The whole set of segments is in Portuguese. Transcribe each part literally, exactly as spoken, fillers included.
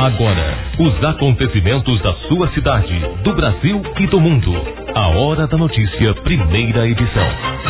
Agora, os acontecimentos da sua cidade, do Brasil e do mundo. A Hora da Notícia, primeira edição.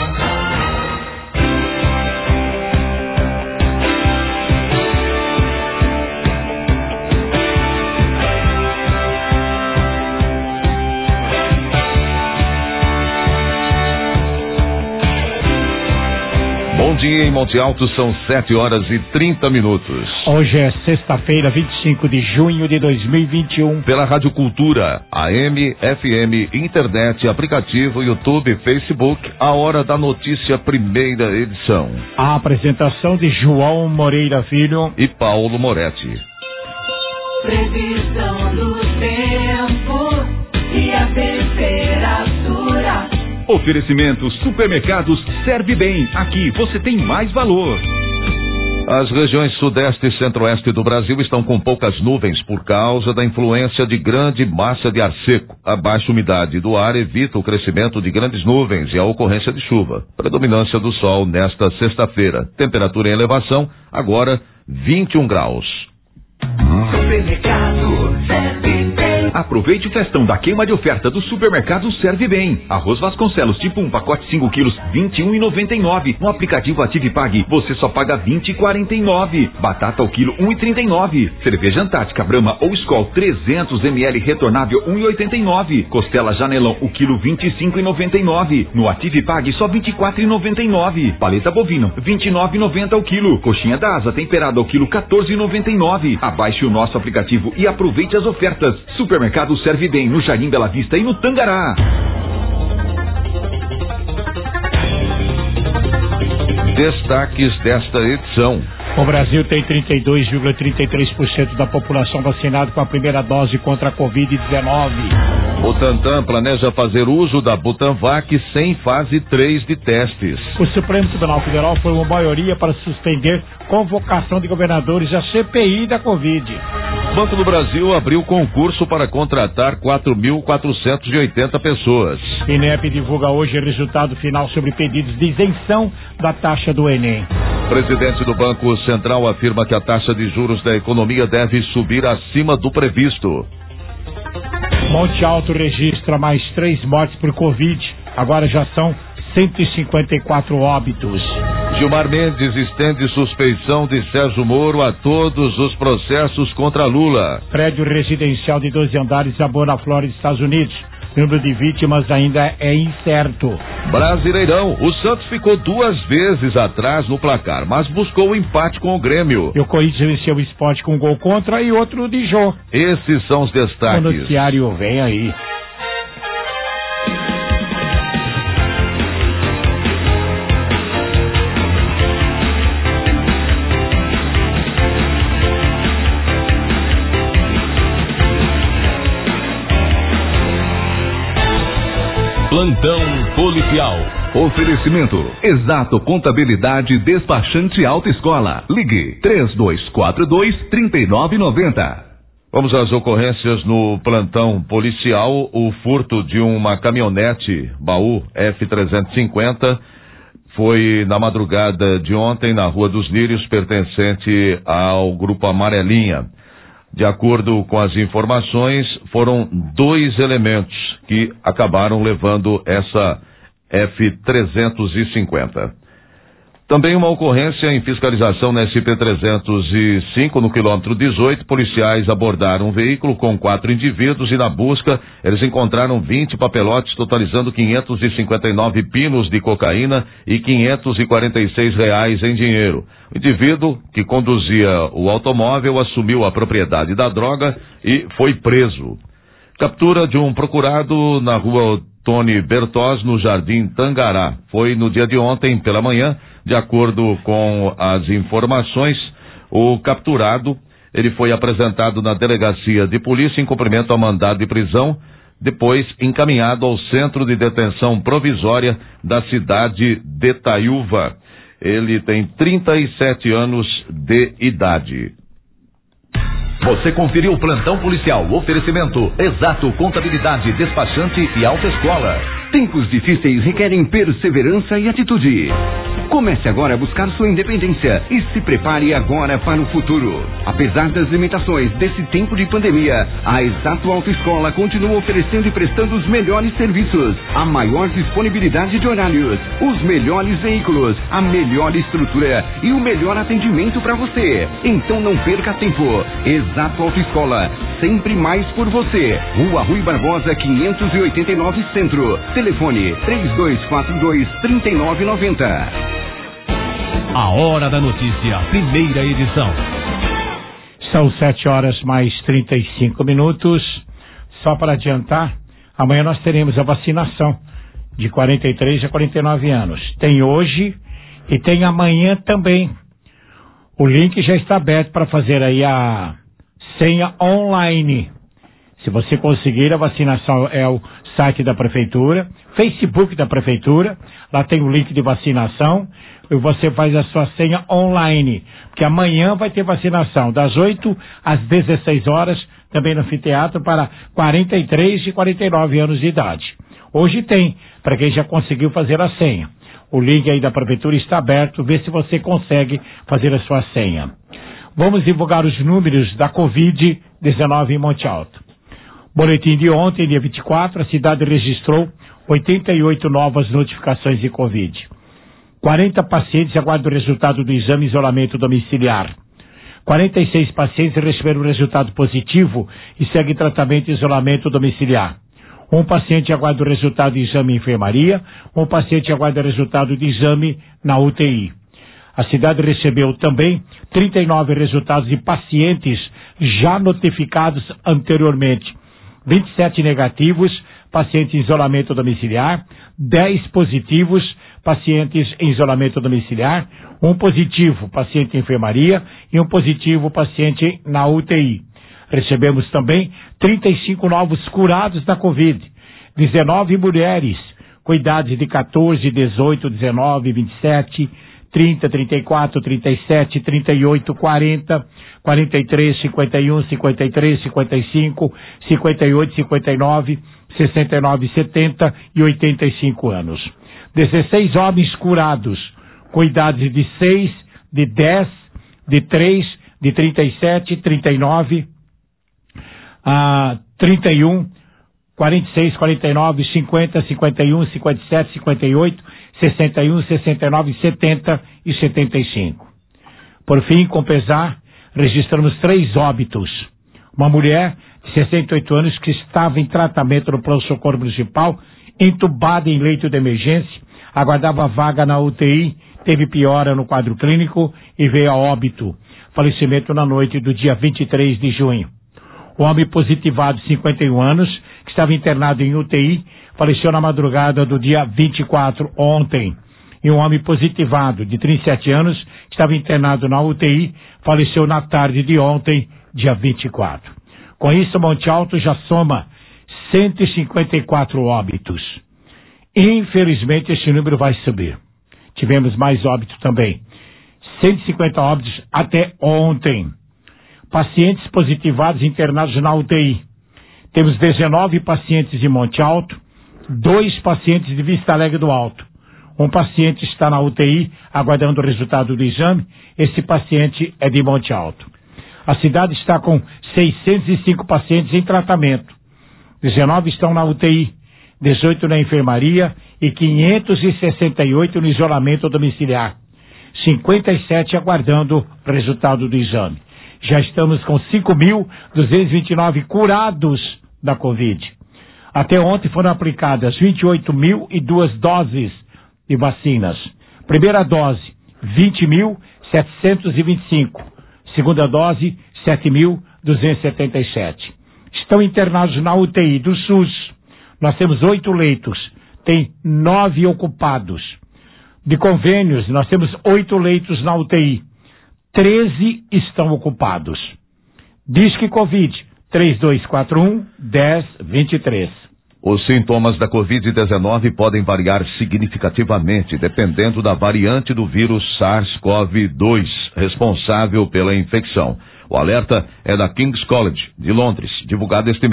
Bom dia em Monte Alto, são sete horas e trinta minutos. Hoje é sexta-feira, vinte e cinco de junho de dois mil e vinte e um. Pela Rádio Cultura, A M, F M, internet, aplicativo, YouTube, Facebook, a Hora da Notícia, primeira edição. A apresentação de João Moreira Filho e Paulo Moretti. Previsão do tempo e a temperatura. Oferecimento Supermercados Serve Bem. Aqui você tem mais valor. As regiões sudeste e centro-oeste do Brasil estão com poucas nuvens por causa da influência de grande massa de ar seco. A baixa umidade do ar evita o crescimento de grandes nuvens e a ocorrência de chuva. Predominância do sol nesta sexta-feira. Temperatura em elevação, agora vinte e um graus. Supermercado Serve Bem. Aproveite o festão da queima de oferta do Supermercado Serve Bem. Arroz Vasconcelos tipo um pacote cinco quilos, vinte e um reais e noventa e nove centavos. No aplicativo Ative Pague, você só paga vinte e quarenta e nove centavos. Batata ao quilo um real e trinta e nove centavos. Cerveja Antártica Brahma ou Skol trezentos mililitros retornável um real e oitenta e nove centavos. Costela Janelão o quilo vinte e cinco reais e noventa e nove centavos. No Ative Pague só vinte e quatro reais e noventa e nove centavos. Paleta bovino vinte e nove reais e noventa centavos ao quilo. Coxinha da asa temperada ao quilo quatorze reais e noventa e nove centavos. Abaixe o nosso aplicativo e aproveite as ofertas. Supermercado Serve Bem, no Jardim Bela Vista e no Tangará. Destaques desta edição. O Brasil tem trinta e dois vírgula trinta e três por cento da população vacinada com a primeira dose contra a covid dezenove. Butantan planeja fazer uso da Butanvac sem fase três de testes. O Supremo Tribunal Federal foi uma maioria para suspender convocação de governadores à C P I da Covid. Banco do Brasil abriu concurso para contratar quatro mil quatrocentas e oitenta pessoas. INEP divulga hoje o resultado final sobre pedidos de isenção da taxa do Enem. Presidente do Banco Central afirma que a taxa de juros da economia deve subir acima do previsto. Monte Alto registra mais três mortes por Covid. Agora já são cento e cinquenta e quatro óbitos. Gilmar Mendes estende suspeição de Sérgio Moro a todos os processos contra Lula. Prédio residencial de doze andares abou na Flórida, Estados Unidos. O número de vítimas ainda é incerto. Brasileirão, o Santos ficou duas vezes atrás no placar, mas buscou o empate com o Grêmio. E o Corinthians venceu o Sport com um gol contra e outro de Jô. Esses são os destaques. O noticiário vem aí. Plantão policial. Oferecimento Exato Contabilidade Despachante Autoescola. Ligue três dois quatro dois, três nove nove zero. Vamos às ocorrências no plantão policial. O furto de uma caminhonete baú F trezentos e cinquenta foi na madrugada de ontem na Rua dos Lírios, pertencente ao Grupo Amarelinha. De acordo com as informações, foram dois elementos que acabaram levando essa F trezentos e cinquenta. Também uma ocorrência em fiscalização na S P trezentos e cinco, no quilômetro dezoito, policiais abordaram um veículo com quatro indivíduos e na busca eles encontraram vinte papelotes, totalizando quinhentos e cinquenta e nove pinos de cocaína e quinhentos e quarenta e seis reais em dinheiro. O indivíduo que conduzia o automóvel assumiu a propriedade da droga e foi preso. Captura de um procurado na rua Tony Bertós, no Jardim Tangará. Foi no dia de ontem, pela manhã. De acordo com as informações, o capturado, ele foi apresentado na delegacia de polícia em cumprimento ao mandado de prisão, depois encaminhado ao centro de detenção provisória da cidade de Itaiúva. Ele tem trinta e sete anos de idade. Você conferiu o plantão policial. Oferecimento Exato Contabilidade Despachante e Autoescola. Tempos difíceis requerem perseverança e atitude. Comece agora a buscar sua independência e se prepare agora para o futuro. Apesar das limitações desse tempo de pandemia, a Exato Autoescola continua oferecendo e prestando os melhores serviços, a maior disponibilidade de horários, os melhores veículos, a melhor estrutura e o melhor atendimento para você. Então não perca tempo. Exato Autoescola, sempre mais por você. Rua Rui Barbosa, quinhentos e oitenta e nove Centro. Telefone três dois quatro dois, três nove nove zero. A Hora da Notícia, primeira edição. São sete horas mais trinta e cinco minutos. Só para adiantar, amanhã nós teremos a vacinação de quarenta e três a quarenta e nove anos. Tem hoje e tem amanhã também. O link já está aberto para fazer aí a senha online. Se você conseguir, a vacinação é o site da prefeitura, Facebook da prefeitura, lá tem o link de vacinação e você faz a sua senha online, porque amanhã vai ter vacinação das oito às dezesseis horas, também no anfiteatro, para quarenta e três e quarenta e nove anos de idade. Hoje tem, para quem já conseguiu fazer a senha. O link aí da prefeitura está aberto, vê se você consegue fazer a sua senha. Vamos divulgar os números da covid dezenove em Monte Alto. Boletim de ontem, dia vinte e quatro, a cidade registrou oitenta e oito novas notificações de Covid. quarenta pacientes aguardam o resultado do exame isolamento domiciliar. quarenta e seis pacientes receberam o resultado positivo e seguem tratamento de isolamento domiciliar. Um paciente aguarda o resultado de exame em enfermaria, um paciente aguarda o resultado de exame na U T I. A cidade recebeu também trinta e nove resultados de pacientes já notificados anteriormente. vinte e sete negativos, pacientes em isolamento domiciliar, dez positivos, pacientes em isolamento domiciliar, um positivo, paciente em enfermaria e um positivo, paciente na U T I. Recebemos também trinta e cinco novos curados da Covid, dezenove mulheres, com idades de quatorze, dezoito, dezenove, vinte e sete, trinta, trinta e quatro, trinta e sete, trinta e oito, quarenta, quarenta e três, cinquenta e um, cinquenta e três, cinquenta e cinco, cinquenta e oito, cinquenta e nove, sessenta e nove, setenta e oitenta e cinco anos. dezesseis homens curados, com idades de seis, de dez, de três, de trinta e sete, trinta e nove, a trinta e um, quarenta e seis, quarenta e nove, cinquenta, cinquenta e um, cinquenta e sete, cinquenta e oito, sessenta e um, sessenta e nove, setenta e setenta e cinco. Por fim, com pesar, registramos três óbitos. Uma mulher de sessenta e oito anos que estava em tratamento no pronto-socorro municipal, entubada em leito de emergência, aguardava vaga na U T I, teve piora no quadro clínico e veio a óbito. Falecimento na noite do dia vinte e três de junho. O homem positivado de cinquenta e um anos, que estava internado em U T I, faleceu na madrugada do dia vinte e quatro, ontem. E um homem positivado de trinta e sete anos, que estava internado na U T I, faleceu na tarde de ontem, dia vinte e quatro. Com isso, Monte Alto já soma cento e cinquenta e quatro óbitos. Infelizmente, esse número vai subir. Tivemos mais óbitos também. cento e cinquenta óbitos até ontem. Pacientes positivados internados na U T I. Temos dezenove pacientes de Monte Alto, dois pacientes de Vista Alegre do Alto. Um paciente está na U T I aguardando o resultado do exame. Esse paciente é de Monte Alto. A cidade está com seiscentos e cinco pacientes em tratamento. dezenove estão na U T I, dezoito na enfermaria e quinhentos e sessenta e oito no isolamento domiciliar. cinquenta e sete aguardando o resultado do exame. Já estamos com cinco mil duzentos e vinte e nove curados da Covid. Até ontem foram aplicadas vinte e oito mil e duas doses de vacinas. Primeira dose, vinte mil setecentos e vinte e cinco. Segunda dose, sete mil duzentos e setenta e sete. Estão internados na U T I do SUS. Nós temos oito leitos. Tem nove ocupados. De convênios, nós temos oito leitos na U T I. treze estão ocupados. Disque Covid, três dois quatro um, dez vinte e três. Os sintomas da covid dezenove podem variar significativamente dependendo da variante do vírus SARS-CoV dois responsável pela infecção. O alerta é da King's College, de Londres, divulgado este mês.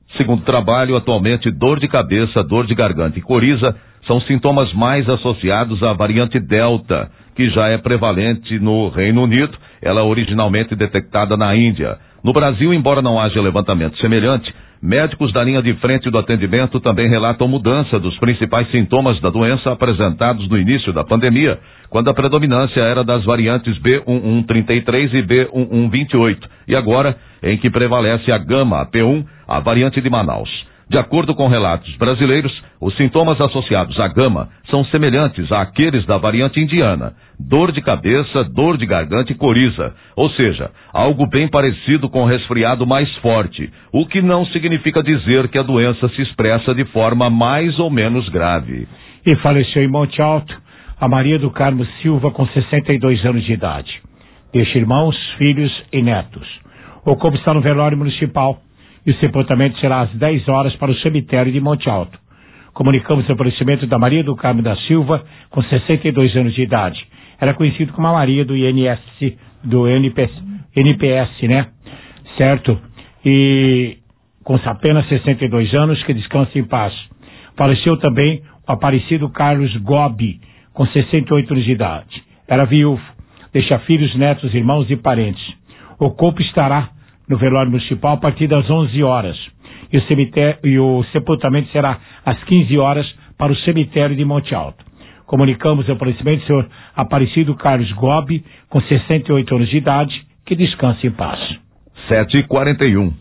Segundo o trabalho, atualmente dor de cabeça, dor de garganta e coriza são sintomas mais associados à variante Delta, que já é prevalente no Reino Unido, ela originalmente detectada na Índia. No Brasil, embora não haja levantamento semelhante, médicos da linha de frente do atendimento também relatam mudança dos principais sintomas da doença apresentados no início da pandemia, quando a predominância era das variantes B um um trinta e três e B um um vinte e oito, e agora em que prevalece a Gama P um, a variante de Manaus. De acordo com relatos brasileiros, os sintomas associados à gama são semelhantes àqueles da variante indiana: dor de cabeça, dor de garganta e coriza, ou seja, algo bem parecido com resfriado mais forte, o que não significa dizer que a doença se expressa de forma mais ou menos grave. E faleceu em Monte Alto a Maria do Carmo Silva, com sessenta e dois anos de idade. Deixa irmãos, filhos e netos. O corpo está no velório municipal e o sepultamento será às dez horas para o cemitério de Monte Alto. Comunicamos o falecimento da Maria do Carmo da Silva, com sessenta e dois anos de idade. Era conhecido como a Maria do I N S, do N P S, né? Certo? E com apenas sessenta e dois anos, que descanse em paz. Faleceu também o Aparecido Carlos Gobi, com sessenta e oito anos de idade. Era viúvo, deixa filhos, netos, irmãos e parentes. O corpo estará no velório municipal a partir das onze horas. E o, cemitério, e o sepultamento será às quinze horas para o cemitério de Monte Alto. Comunicamos o falecimento do senhor Aparecido Carlos Gobi, com sessenta e oito anos de idade, que descanse em paz. sete e quarenta e um.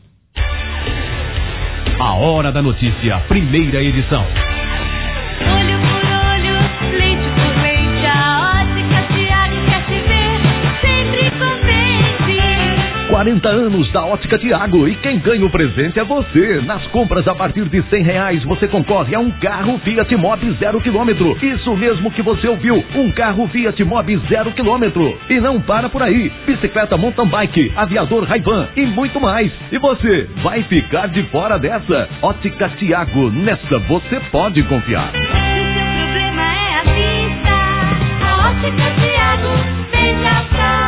A Hora da Notícia, primeira edição. Olho por olho, leite por leite, a Ótica Tiago quer te ver sempre contente. quarenta anos da Ótica Tiago, e quem ganha o presente é você. Nas compras a partir de cem reais você concorre a um carro Fiat Mobi zero quilômetro. Isso mesmo que você ouviu, um carro Fiat Mobi zero quilômetro. E não para por aí, bicicleta mountain bike, aviador Ray-Ban e muito mais. E você vai ficar de fora dessa? Ótica Tiago, nessa você pode confiar. Se seu problema é a vista, a Ótica Tiago veja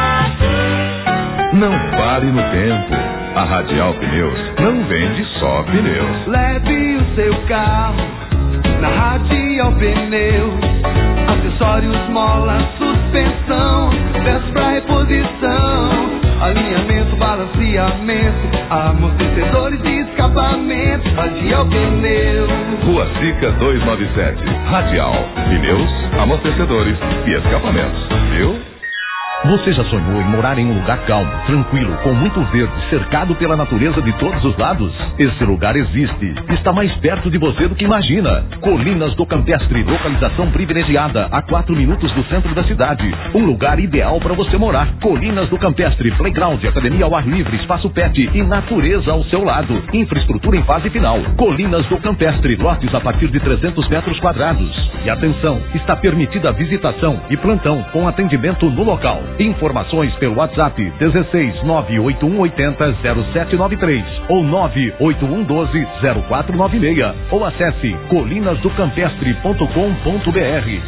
fácil. Não pare no tempo. A Radial Pneus não vende só pneus. Leve o seu carro na Radial Pneus. Acessórios, mola, suspensão, peças pra reposição, alinhamento, balanceamento, amortecedores e escapamento. Radial Pneus. Rua Sica duzentos e noventa e sete. Radial Pneus, amortecedores e escapamentos. Viu? Você já sonhou em morar em um lugar calmo, tranquilo, com muito verde, cercado pela natureza de todos os lados? Esse lugar existe. Está mais perto de você do que imagina. Colinas do Campestre, localização privilegiada, a quatro minutos do centro da cidade. Um lugar ideal para você morar. Colinas do Campestre, playground, academia ao ar livre, espaço pet e natureza ao seu lado. Infraestrutura em fase final. Colinas do Campestre, lotes a partir de trezentos metros quadrados. E atenção, está permitida a visitação e plantão com atendimento no local. Informações pelo WhatsApp dezesseis nove oito um oito zero zero sete nove três ou nove oito um um doze zero quatro nove seis ou acesse colinas do campestre ponto com ponto br.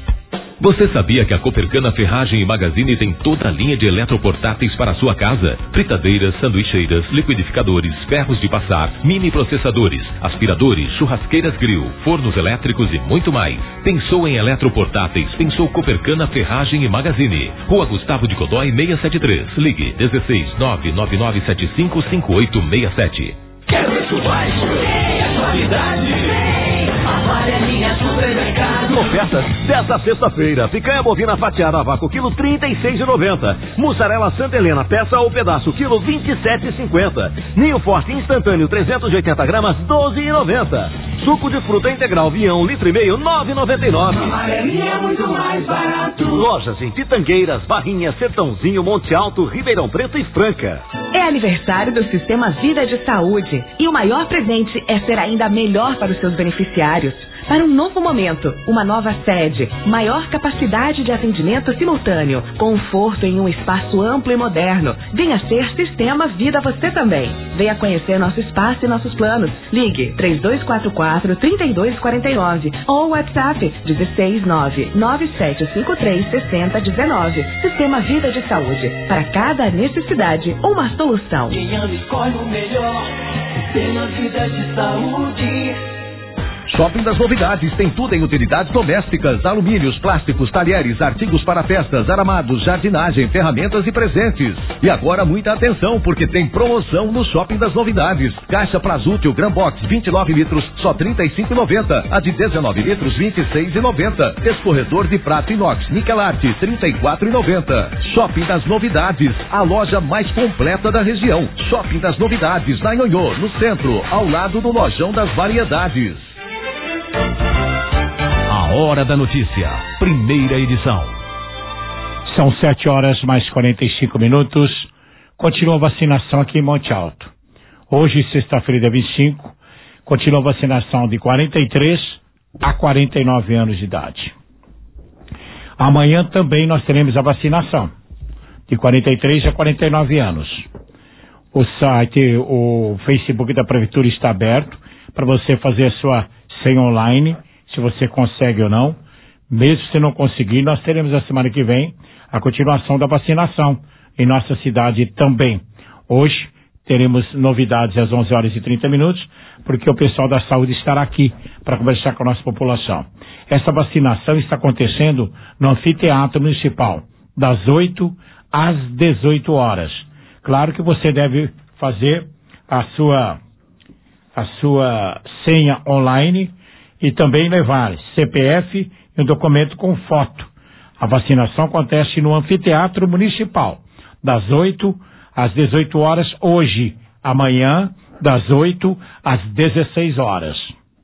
Você sabia que a Copercana Ferragem e Magazine tem toda a linha de eletroportáteis para a sua casa? Fritadeiras, sanduicheiras, liquidificadores, ferros de passar, mini processadores, aspiradores, churrasqueiras grill, fornos elétricos e muito mais. Pensou em eletroportáteis? Pensou Copercana Ferragem e Magazine. Rua Gustavo de Codói seiscentos e setenta e três. Ligue dezesseis nove nove nove sete cinco cinco oito seis sete. Quero muito mais, é qualidade. Amarelinha Supermercado. Ofertas desta sexta-feira: picanha bovina fatiada a vácuo, quilo trinta e seis reais e noventa centavos. Mussarela Santa Helena, peça ou pedaço, quilo vinte e sete reais e cinquenta centavos. Ninho Forte instantâneo, trezentos e oitenta gramas, doze reais e noventa centavos. Suco de fruta integral Vião, litro e meio, nove reais e noventa e nove centavos. Amarelinha é muito mais barato. Lojas em Pitangueiras, Barrinha, Sertãozinho, Monte Alto, Ribeirão Preto e Franca. É aniversário do Sistema Vida de Saúde e o maior presente é ser ainda melhor para os seus beneficiários. para um novo momento, uma nova sede, maior capacidade de atendimento simultâneo, conforto em um espaço amplo e moderno. Venha ser Sistema Vida você também. Venha conhecer nosso espaço e nossos planos. Ligue três dois quatro quatro, três dois quatro nove ou WhatsApp dezesseis nove nove sete cinco três seis zero um nove. Sistema Vida de Saúde. Para cada necessidade, uma solução. Quem ama escolhe o melhor. Sistema Vida de Saúde. Shopping das Novidades tem tudo em utilidades domésticas, alumínios, plásticos, talheres, artigos para festas, aramados, jardinagem, ferramentas e presentes. E agora muita atenção, porque tem promoção no Shopping das Novidades. Caixa Prazútil Gran Box vinte e nove litros, só trinta e cinco reais e noventa centavos. A de dezenove litros, vinte e seis reais e noventa centavos. Escorredor de prato inox Nickel Art, trinta e quatro reais e noventa centavos. Shopping das Novidades, a loja mais completa da região. Shopping das Novidades, na Nhonhô, no centro, ao lado do Lojão das Variedades. A Hora da Notícia, primeira edição. São sete horas mais quarenta e cinco minutos. Continua a vacinação aqui em Monte Alto. Hoje, sexta-feira, dia vinte e cinco, continua a vacinação de quarenta e três a quarenta e nove anos de idade. Amanhã também nós teremos a vacinação de quarenta e três a quarenta e nove anos. O site, o Facebook da Prefeitura está aberto para você fazer a sua senha online, se você consegue ou não. Mesmo se não conseguir, nós teremos a semana que vem a continuação da vacinação em nossa cidade também. Hoje teremos novidades às onze horas e trinta minutos, porque o pessoal da saúde estará aqui para conversar com a nossa população. Essa vacinação está acontecendo no Anfiteatro Municipal, das oito às dezoito horas. Claro que você deve fazer a sua a sua senha online e também levar C P F e um documento com foto. A vacinação acontece no Anfiteatro Municipal, das oito às dezoito horas hoje, amanhã das oito às dezesseis horas.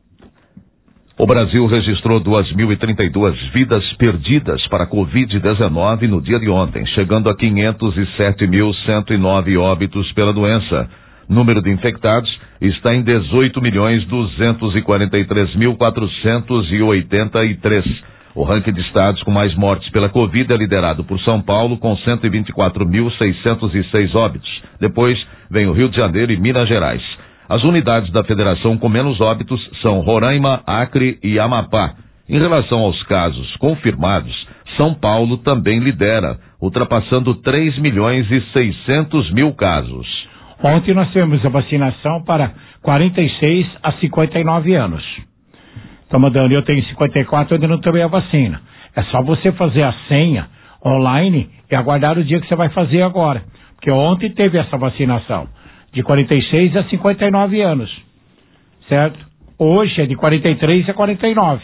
O Brasil registrou duas mil e trinta e duas vidas perdidas para a covid dezenove no dia de ontem, chegando a quinhentos e sete mil cento e nove óbitos pela doença. Número de infectados está em dezoito milhões duzentos e quarenta e três mil quatrocentos e oitenta e três. O ranking de estados com mais mortes pela Covid é liderado por São Paulo, com cento e vinte e quatro mil seiscentos e seis óbitos. Depois vem o Rio de Janeiro e Minas Gerais. As unidades da federação com menos óbitos são Roraima, Acre e Amapá. Em relação aos casos confirmados, São Paulo também lidera, ultrapassando três milhões e seiscentos mil casos. Ontem nós tivemos a vacinação para quarenta e seis a cinquenta e nove anos. Então, mandando, eu tenho cinquenta e quatro, eu ainda não tomei a vacina. É só você fazer a senha online e aguardar o dia que você vai fazer agora. Porque ontem teve essa vacinação de quarenta e seis a cinquenta e nove anos. Certo? Hoje é de quarenta e três a quarenta e nove.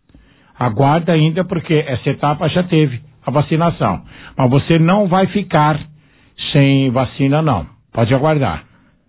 Aguarda ainda, porque essa etapa já teve a vacinação. Mas você não vai ficar sem vacina, não. Pode aguardar.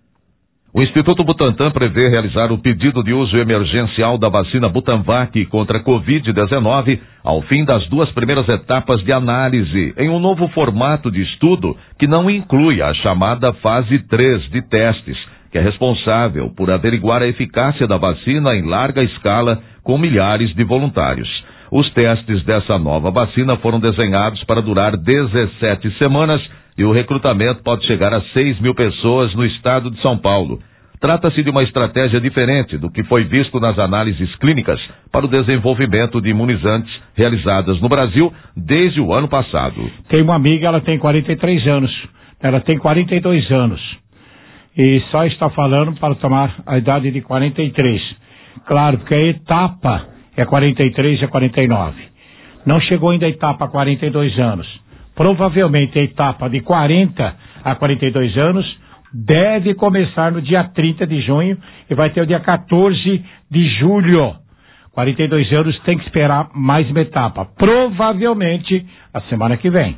O Instituto Butantan prevê realizar o pedido de uso emergencial da vacina Butanvac contra a covid dezenove ao fim das duas primeiras etapas de análise, em um novo formato de estudo que não inclui a chamada fase três de testes, que é responsável por averiguar a eficácia da vacina em larga escala com milhares de voluntários. Os testes dessa nova vacina foram desenhados para durar dezessete semanas e o recrutamento pode chegar a seis mil pessoas no estado de São Paulo. Trata-se de uma estratégia diferente do que foi visto nas análises clínicas para o desenvolvimento de imunizantes realizadas no Brasil desde o ano passado. Tem uma amiga, ela tem quarenta e três anos, ela tem quarenta e dois anos e só está falando para tomar a idade de quarenta e três. Claro, porque a etapa é quarenta e três a quarenta e nove. Não chegou ainda a etapa a quarenta e dois anos. Provavelmente a etapa de quarenta a quarenta e dois anos deve começar no dia trinta de junho e vai ter o dia quatorze de julho. quarenta e dois anos tem que esperar mais uma etapa. Provavelmente a semana que vem.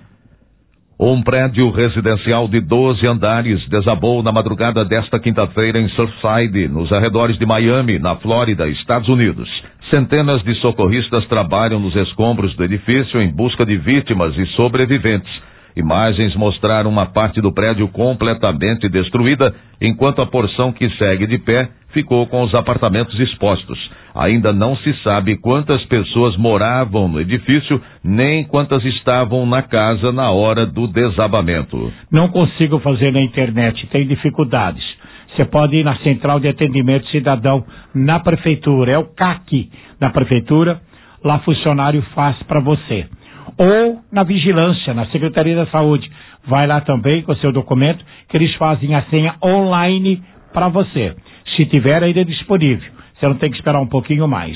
Um prédio residencial de doze andares desabou na madrugada desta quinta-feira em Surfside, nos arredores de Miami, na Flórida, Estados Unidos. Centenas de socorristas trabalham nos escombros do edifício em busca de vítimas e sobreviventes. Imagens mostraram uma parte do prédio completamente destruída, enquanto a porção que segue de pé ficou com os apartamentos expostos. Ainda não se sabe quantas pessoas moravam no edifício, nem quantas estavam na casa na hora do desabamento. Não consigo fazer na internet, tem dificuldades. Você pode ir na Central de Atendimento Cidadão, na Prefeitura, é o C A C da Prefeitura, lá funcionário faz para você. Ou na Vigilância, na Secretaria da Saúde, vai lá também com o seu documento, que eles fazem a senha online para você. Se tiver ainda disponível, você não tem que esperar um pouquinho mais.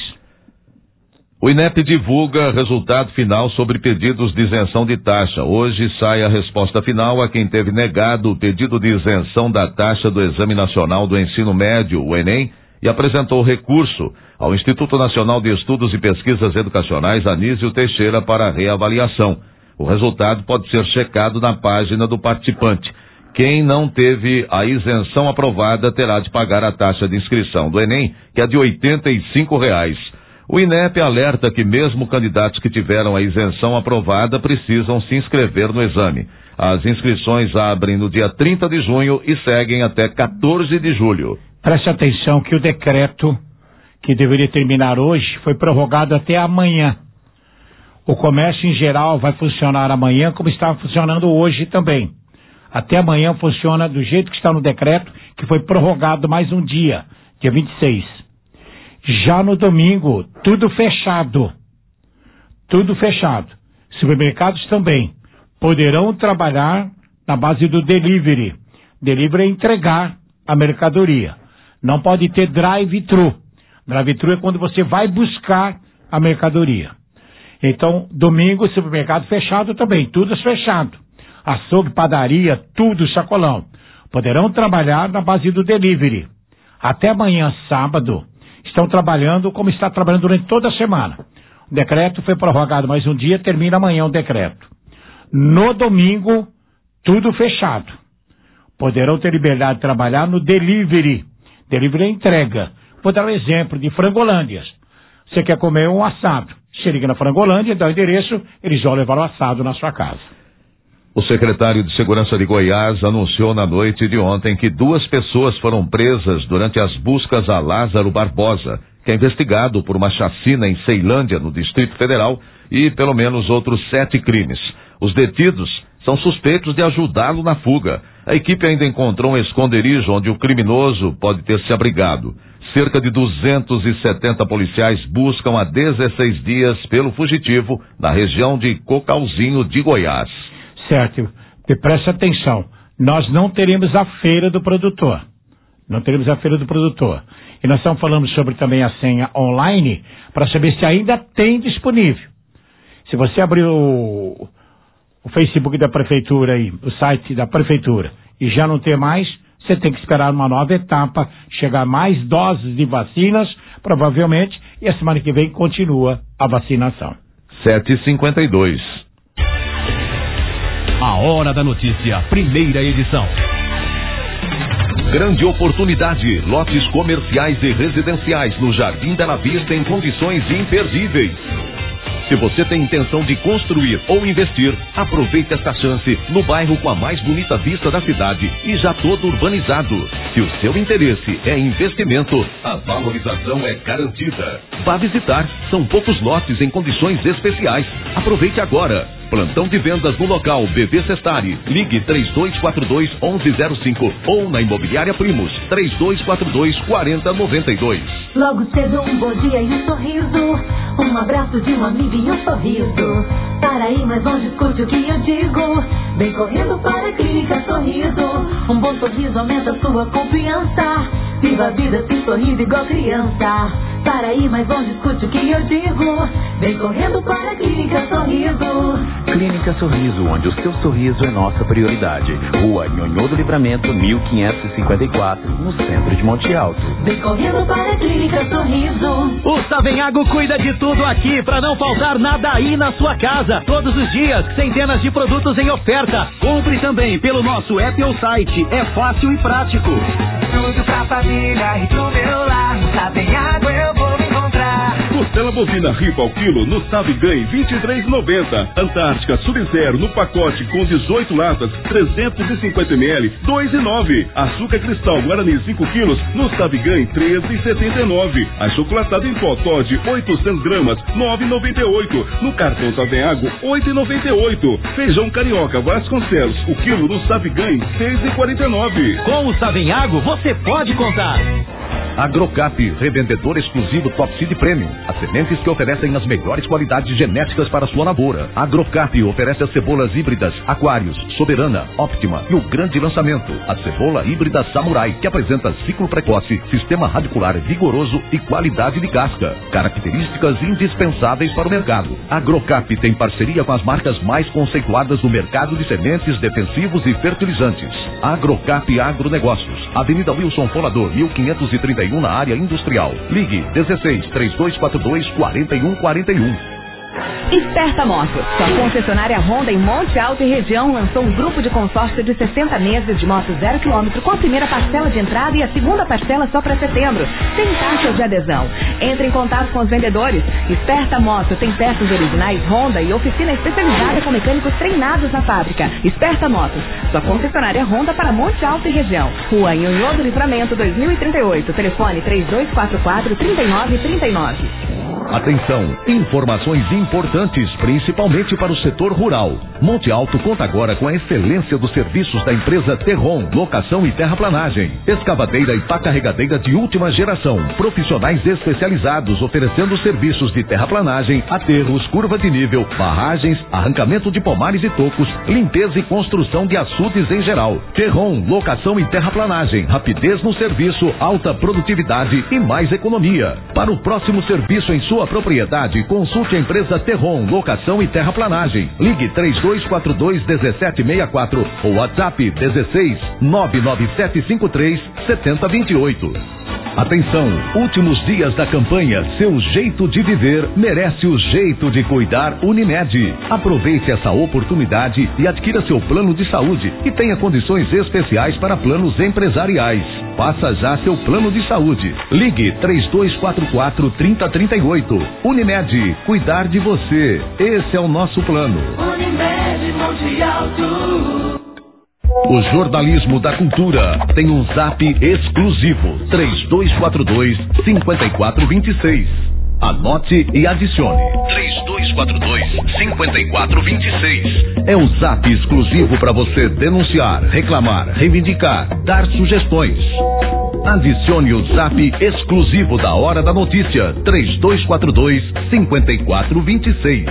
O INEP divulga resultado final sobre pedidos de isenção de taxa. Hoje sai a resposta final a quem teve negado o pedido de isenção da taxa do Exame Nacional do Ensino Médio, o Enem, e apresentou recurso ao Instituto Nacional de Estudos e Pesquisas Educacionais, Anísio Teixeira, para reavaliação. O resultado pode ser checado na página do participante. Quem não teve a isenção aprovada terá de pagar a taxa de inscrição do Enem, que é de oitenta e cinco reais. O INEP alerta que mesmo candidatos que tiveram a isenção aprovada precisam se inscrever no exame. As inscrições abrem no dia trinta de junho e seguem até quatorze de julho. Preste atenção que o decreto que deveria terminar hoje foi prorrogado até amanhã. O comércio em geral vai funcionar amanhã como estava funcionando hoje também. Até amanhã funciona do jeito que está no decreto, que foi prorrogado mais um dia, dia vinte e seis. Já no domingo, tudo fechado. Tudo fechado. Supermercados também poderão trabalhar na base do delivery. Delivery é entregar a mercadoria. Não pode ter drive-thru. Drive-thru é quando você vai buscar a mercadoria. Então, domingo, supermercado fechado também, tudo fechado. Açougue, padaria, tudo sacolão. Poderão trabalhar na base do delivery. Até amanhã, sábado, estão trabalhando como está trabalhando durante toda a semana. O decreto foi prorrogado mais um dia, termina amanhã o decreto. No domingo, tudo fechado. Poderão ter liberdade de trabalhar no delivery. Delivery é entrega. Vou dar um exemplo de Frangolândias. Você quer comer um assado? Você liga na Frangolândia, dá o endereço, eles vão levar o assado na sua casa. O secretário de Segurança de Goiás anunciou na noite de ontem que duas pessoas foram presas durante as buscas a Lázaro Barbosa, que é investigado por uma chacina em Ceilândia, no Distrito Federal, e pelo menos outros sete crimes. Os detidos são suspeitos de ajudá-lo na fuga. A equipe ainda encontrou um esconderijo onde o criminoso pode ter se abrigado. Cerca de duzentos e setenta policiais buscam há dezesseis dias pelo fugitivo na região de Cocalzinho de Goiás. Certo, e preste atenção, nós não teremos a feira do produtor, não teremos a feira do produtor, e nós estamos falando sobre também a senha online, para saber se ainda tem disponível. Se você abrir o, o Facebook da prefeitura aí, o site da prefeitura, e já não ter mais, você tem que esperar uma nova etapa, chegar mais doses de vacinas, provavelmente, e a semana que vem continua a vacinação. sete e cinquenta e dois. A Hora da Notícia, primeira edição. Grande oportunidade, lotes comerciais e residenciais no Jardim Bela Vista em condições imperdíveis. Se você tem intenção de construir ou investir, aproveite esta chance no bairro com a mais bonita vista da cidade e já todo urbanizado. Se o seu interesse é investimento, a valorização é garantida. Vá visitar, são poucos lotes em condições especiais. Aproveite agora. Plantão de vendas no local B V Sestari. Ligue três dois quatro dois, onze zero cinco ou na Imobiliária Primos três dois quatro dois, quatro zero nove dois. Logo cedo um bom dia e um sorriso, um abraço de um amigo e um sorriso. Para ir mais longe, escute o que eu digo. Vem correndo para a Clínica Sorriso. Um bom sorriso aumenta sua confiança. Viva a vida se sorrindo igual criança. Para ir mais longe, escute o que eu digo. Vem correndo para a Clínica Sorriso. Clínica Sorriso, onde o seu sorriso é nossa prioridade. Rua Nhonhô do Livramento, mil quinhentos e cinquenta e quatro, no centro de Monte Alto. Vem correndo para a Clínica Sorriso. O Savenhago cuida de tudo aqui, para não faltar nada aí na sua casa. Todos os dias, centenas de produtos em oferta. Compre também pelo nosso app ou site. É fácil e prático. Tudo pra família e pro meu lar. No Savenhago eu vou encontrar. Costela bovina ripa ao quilo no Sabe Ganhe vinte e três reais e noventa centavos. Antártica Sub-Zero no pacote com dezoito latas, trezentos e cinquenta mililitros, dois reais e nove centavos. Açúcar Cristal Guarani cinco quilos no Sabe Ganhe treze reais e setenta e nove centavos. Achocolatado em pó Toddy oitocentas gramas, nove reais e noventa e oito centavos. No cartão Saveago, oito reais e noventa e oito centavos. Feijão Carioca Vasconcelos, o quilo no Sabe Ganhe seis reais e quarenta e nove centavos. Com o Saveago você pode contar. Agrocap, revendedor exclusivo Top Seed Premium. As sementes que oferecem as melhores qualidades genéticas para sua lavoura. Agrocap oferece as cebolas híbridas Aquários, Soberana, Optima e o grande lançamento, a cebola híbrida Samurai, que apresenta ciclo precoce, sistema radicular vigoroso e qualidade de casca. Características indispensáveis para o mercado. Agrocap tem parceria com as marcas mais conceituadas do mercado de sementes, defensivos e fertilizantes. Agrocap Agronegócios, Avenida Wilson Folador, mil quinhentos e trinta e um na área industrial. Ligue dezesseis, três dois quatro dois, quatro um quatro um. Esperta Motos, sua concessionária Honda em Monte Alto e região, lançou um grupo de consórcio de sessenta meses de moto zero quilômetro com a primeira parcela de entrada e a segunda parcela só para setembro, sem taxas de adesão. Entre em contato com os vendedores. Esperta Moto tem peças originais Honda e oficina especializada com mecânicos treinados na fábrica. Esperta Motos, sua concessionária Honda para Monte Alto e região. Rua Nhonhô do Livramento dois mil e trinta e oito. Telefone três dois quatro quatro, três nove três nove. Atenção, informações importantes, principalmente para o setor rural. Monte Alto conta agora com a excelência dos serviços da empresa Terron, locação e terraplanagem, escavadeira e pá carregadeira de última geração, profissionais especializados oferecendo serviços de terraplanagem, aterros, curva de nível, barragens, arrancamento de pomares e tocos, limpeza e construção de açudes em geral. Terron, locação e terraplanagem, rapidez no serviço, alta produtividade e mais economia. Para o próximo serviço em sua propriedade, consulte a empresa Terron, locação e terraplanagem. Ligue três dois quatro dois, um sete seis quatro ou WhatsApp dezesseis, nove nove sete cinco três, sete zero dois oito. Atenção, últimos dias da campanha Seu Jeito de Viver merece o jeito de cuidar Unimed. Aproveite essa oportunidade e adquira seu plano de saúde e tenha condições especiais para planos empresariais. Faça já seu plano de saúde. Ligue três dois quatro quatro, três zero três oito. Unimed, cuidar de você. Esse é o nosso plano. Unimed Monte Alto. O jornalismo da cultura tem um zap exclusivo, três dois quatro dois, cinco quatro dois seis. Anote e adicione. três dois quatro dois, cinco quatro dois seis. É o zap exclusivo para você denunciar, reclamar, reivindicar, dar sugestões. Adicione o zap exclusivo da Hora da Notícia, três dois quatro dois, cinco quatro dois seis.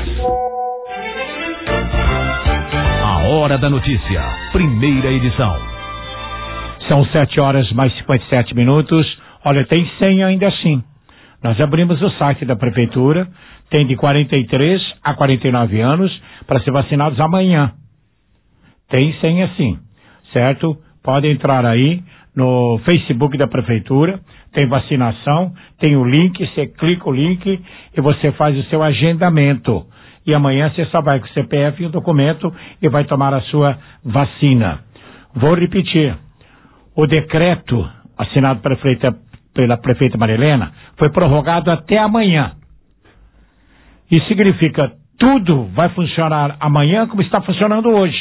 Hora da Notícia, primeira edição. São sete horas mais cinquenta e sete minutos. Olha, tem senha ainda assim. Nós abrimos o site da prefeitura, tem de quarenta e três a quarenta e nove anos para ser vacinados amanhã. Tem senha sim, certo? Pode entrar aí no Facebook da prefeitura, tem vacinação, tem o link, você clica o link e você faz o seu agendamento. E amanhã você só vai com o C P F e o documento e vai tomar a sua vacina. Vou repetir. O decreto assinado pela prefeita, pela prefeita Marilena foi prorrogado até amanhã. Isso significa tudo vai funcionar amanhã como está funcionando hoje.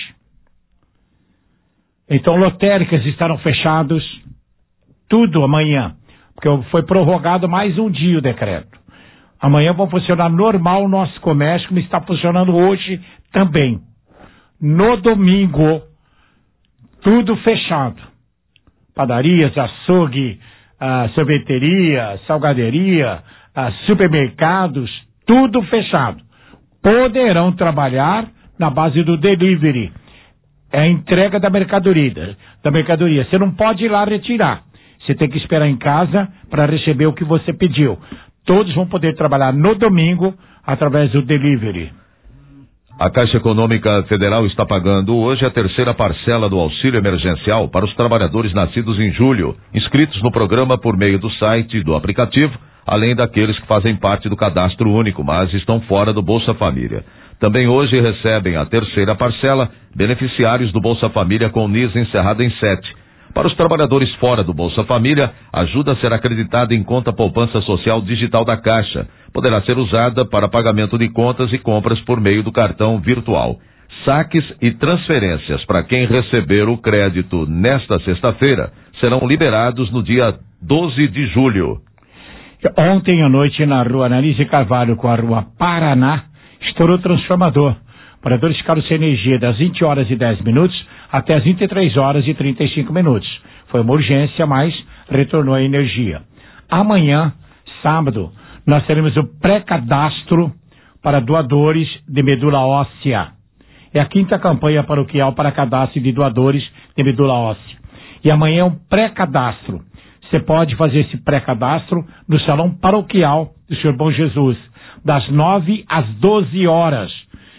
Então lotéricas estarão fechadas, tudo amanhã, porque foi prorrogado mais um dia o decreto. Amanhã vai funcionar normal o nosso comércio, como está funcionando hoje também. No domingo, tudo fechado. Padarias, açougue, ah, sorveteria, salgaderia, ah, supermercados, tudo fechado. Poderão trabalhar na base do delivery. É a entrega da mercadoria. Da mercadoria. Você não pode ir lá retirar. Você tem que esperar em casa para receber o que você pediu. Todos vão poder trabalhar no domingo através do delivery. A Caixa Econômica Federal está pagando hoje a terceira parcela do auxílio emergencial para os trabalhadores nascidos em julho, inscritos no programa por meio do site e do aplicativo, além daqueles que fazem parte do cadastro único, mas estão fora do Bolsa Família. Também hoje recebem a terceira parcela beneficiários do Bolsa Família com N I S encerrado em sete. Para os trabalhadores fora do Bolsa Família, a ajuda será acreditada em conta poupança social digital da Caixa. Poderá ser usada para pagamento de contas e compras por meio do cartão virtual. Saques e transferências para quem receber o crédito nesta sexta-feira serão liberados no dia doze de julho. Ontem à noite, na rua Analise Carvalho com a rua Paraná, estourou o transformador. Moradores ficaram sem energia das vinte horas e dez minutos até as vinte e três horas e trinta e cinco minutos. Foi uma urgência, mas retornou a energia. Amanhã, sábado, nós teremos o pré-cadastro para doadores de medula óssea. É a quinta campanha paroquial para cadastro de doadores de medula óssea. E amanhã é um pré-cadastro. Você pode fazer esse pré-cadastro no salão paroquial do Senhor Bom Jesus, das nove às doze horas.